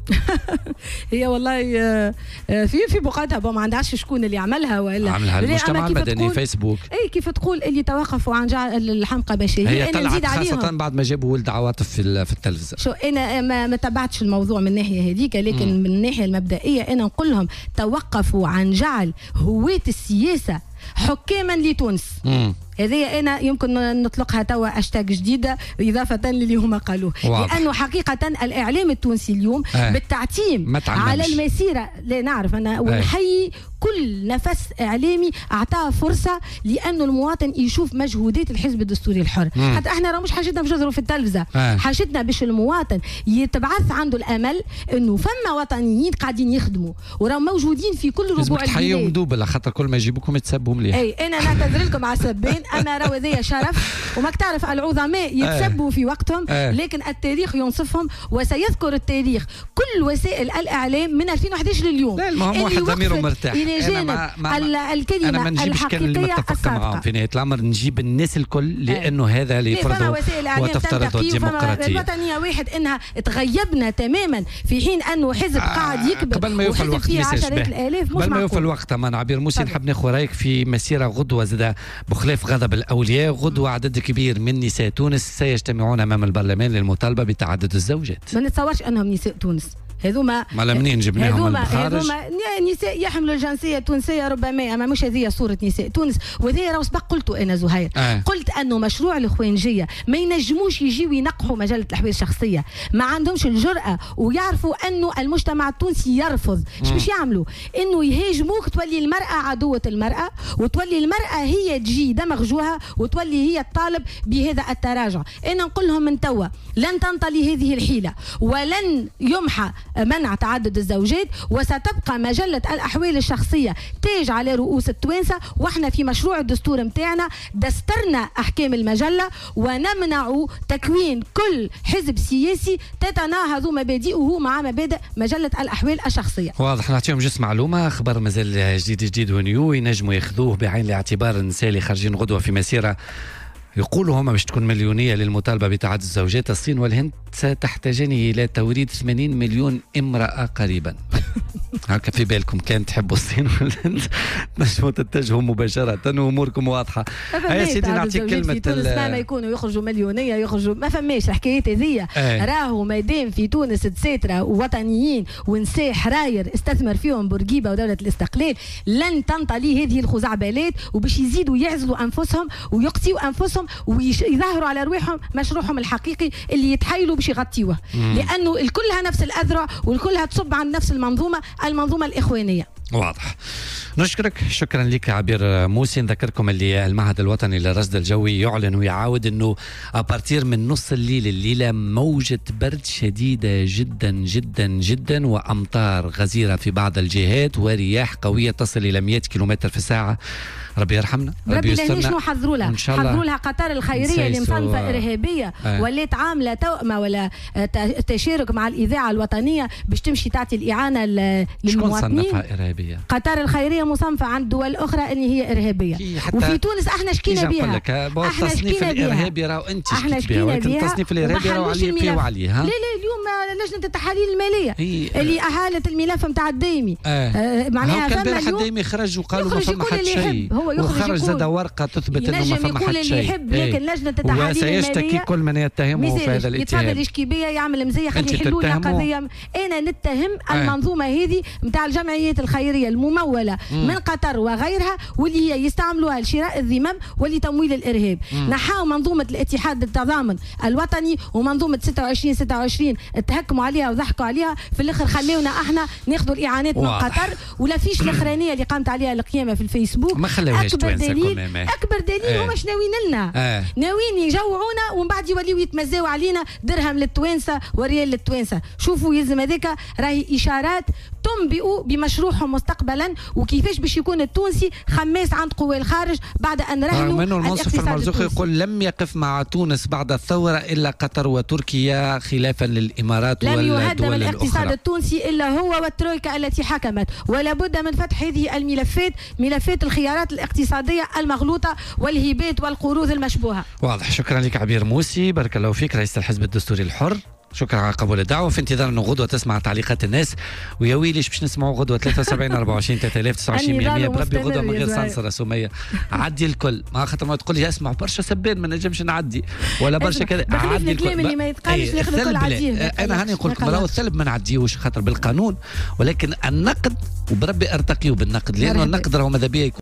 هي والله في بقعتها ما عندهاش شكون اللي عملها ولا عملها المجتمع المدني فيسبوك. اي كيف تقول اللي توقفوا عن جعل الحمقى مشاهير. هي طلعت خاصة بعد ما جابوا ولد عواطف في التلفزة. شو انا ما تبعتش الموضوع من الناحية هذيك، لكن من الناحية المبدئية انا نقول لهم توقفوا عن جعل هواة السياسة حكاما لتونس. هذه أنا يمكن نطلقها توا أشتاق جديدة إضافة للي هما قالوه، لأنه حقيقة الإعلام التونسي اليوم بالتعتيم على المسيرة لا نعرف أنا ونحيي كل نفس إعلامي أعطاه فرصة لأنه المواطن يشوف مجهودات الحزب الدستوري الحر. حتى احنا راه مش حاجتنا باش نظهروا في التلفزة، حاجتنا باش المواطن يتبعث عنده الأمل أنه فما وطنيين قاعدين يخدموا وراهم موجودين في كل ربوع البلاد. تحييهم دوبل خاطر كل ما يجيبوكم يتسبوا مليح. أي أنا نعتذر لكم على السبين، أنا راهو ذي شرف وماك تعرف العظماء يتسبوا في وقتهم، لكن التاريخ ينصفهم وسيذكر التاريخ كل وسائل الإعلام من 2011 لليوم. لا المهم واحد ضميره مرتاح. الكلمة الحقيقية معهم في نهاية الأمر نجيب الناس الكل لأنه هذا اللي يفرضه وتفترض الديمقراطية. الوطنية واحد إنها تغيبنا تماما في حين أنه حزب قاعد يكبر قبل ما يوفى الوقت فيه عشرات الآلاف. قبل ما يوفى الوقت أمان عبير موسي نحب ناخذ رأيك في مسيرة غدوة زاد بخلاف غضب الأولياء. غدوة عدد كبير من نساء تونس سيجتمعون أمام البرلمان للمطالبة بتعدد الزوجات. ما نتصورش أنهم نساء تونس، هذوما ما منين جبناهم من الخارج؟ هذوما نساء يحملوا الجنسيه التونسيه ربما، اما مش هذه صوره نساء تونس. وهذا راهو سبق قلته انا زهير، قلت انه مشروع الاخوانجيه ما ينجموش يجيو ينقحوا مجله الاحوال الشخصيه، ما عندهمش الجرأه ويعرفوا انه المجتمع التونسي يرفض. ايش باش يعملوا؟ انه يهاجموك، تولي المراه عدوه المراه، وتولي المراه هي تجي دمغ جوها، وتولي هي الطالب بهذا التراجع. انا نقول لهم من توا لن تنطلي هذه الحيله، ولن يمحى منع تعدد الزوجات، وستبقى مجله الاحوال الشخصيه تاج على رؤوس التوانسه. واحنا في مشروع الدستور متاعنا دسترنا احكام المجله، ونمنع تكوين كل حزب سياسي تتناهض مبادئه مع مبادئ مجله الاحوال الشخصيه. واضح. نعطيهم جس معلومه، خبر مازال جديد ونيو، ينجموا ياخذوه بعين الاعتبار النساء اللي خارجين غدوه في مسيره يقولوا هم باش تكون مليونيه للمطالبه بتعدد الزوجات. الصين والهند ستحتاجان الى توريد 80 مليون امراه قريبا. هكا في بالكم كان تحبوا الصين والهند نجموا تتجهوا مباشره واموركم واضحه. يا سيدي نعطيك كلمه في تونس ما يكونوا يخرجوا مليونيه، يخرجوا ما فماش الحكايات هذيا. راهو مادام في تونس تساتره ووطنيين ونساء حراير استثمر فيهم بورقيبه ودوله الاستقلال، لن تنطلي هذه الخزعبلات، وباش يزيدوا يعزلوا انفسهم ويقسيوا انفسهم ويظهروا على رواحهم مشروعهم الحقيقي اللي يتحايلوا باش يغطيوه، لانه الكلها نفس الاذرع والكلها تصب عن نفس المنظومه الاخوانيه. واضح. نشكرك، شكرا لك عبير موسي. نذكركم اللي المعهد الوطني للرصد الجوي يعلن ويعاود انه ابارتير من نص الليل الليله موجه برد شديده جدا جدا جدا، وامطار غزيره في بعض الجهات، ورياح قويه تصل الى 100 كيلومتر في الساعه. ربي يرحمنا، ربي يسترنا. شنو حضروا لها؟ حضروا لها قطار الخيريه اللي مصنفه ارهابيه، ولات عامله توأمه ولا تشارك مع الاذاعه الوطنيه باش تمشي تعطي الاعانه للمواطنين. شكون صنفها ارهابيه؟ قطار الخيريه مصنفه عند دول اخرى ان هي ارهابيه، وفي تونس احنا شكينا بها. احنا التصنيف الارهابي راهو انت شكيت بها، ولكن التصنيف الارهابي راهو عليه وعليه. لا اليوم لجنه التحاليل الماليه اللي احالت الملف نتاع الديمي، معناها فما اليوم الديمي خرج وقالوا ما فما حتى شيء، وخرج زاد ورقه تثبت انه ما فما حتى شيء. يحب لكن لجنه التحاليل الماليه وسيشتكي كل من يتهمه في هذا الاتهام. يتفضل يشكي يعمل مزيه، خلي يحلوا لنا قضيه. انا نتهم المنظومه هذه نتاع الجمعيات الخيريه المموله من قطر وغيرها، واللي هي يستعملوها لشراء الذمم ولتمويل الارهاب. نحاو منظومه الاتحاد التضامن الوطني ومنظومه 26 تهكموا عليها وضحكوا عليها، في الاخر خليونا احنا ناخذوا الاعانات من قطر، ولا فيش الاخرانيه اللي قامت عليها القيامه في الفيسبوك. ما خلوهاش اكبر دليل هما ناويين لنا، ناويين يجوعونا ومن بعد يوليو يتمزاو علينا درهم للتوانسه وريال للتوانسه. شوفوا يلزم هذاك راهي اشارات تنبئ بمشروعهم مستقبلا، وكيفاش باش يكون التونسي خماس عند قوى الخارج بعد ان رهنوا المنصف المرزوقي يقول لم يقف مع تونس بعد الثوره الا قطر وتركيا خلافا للامارات والدول الاخرى. لم يهدم الاقتصاد التونسي الا هو والترويكا التي حكمت، ولا بد من فتح هذه الملفات، ملفات الخيارات الاقتصاديه المغلوطه والهبات والقروض المشبوهه. واضح. شكرا لك عبير موسي، بارك الله فيك، رئيس الحزب الدستوري الحر. شكرا على قبول الدعوه، في انتظار انه غدوه تسمع تعليقات الناس. ويا ويليش باش نسمعوا غدوه 73 24 3000 29 100. بربي غدوه من غير سانسر سميه، عدي الكل. ما خاطر ما تقول لي اسمع برشا سبان ما نجمش نعدي ولا برشا كذا، عدي الكلام اللي ما يتقالش ياخذ الكل عديه. انا هاني نقول لكم راهو الثلب ما نعديوش خاطر بالقانون، ولكن النقد وبربي ارتقيوا بالنقد، لانه النقد راهو ماذا بيه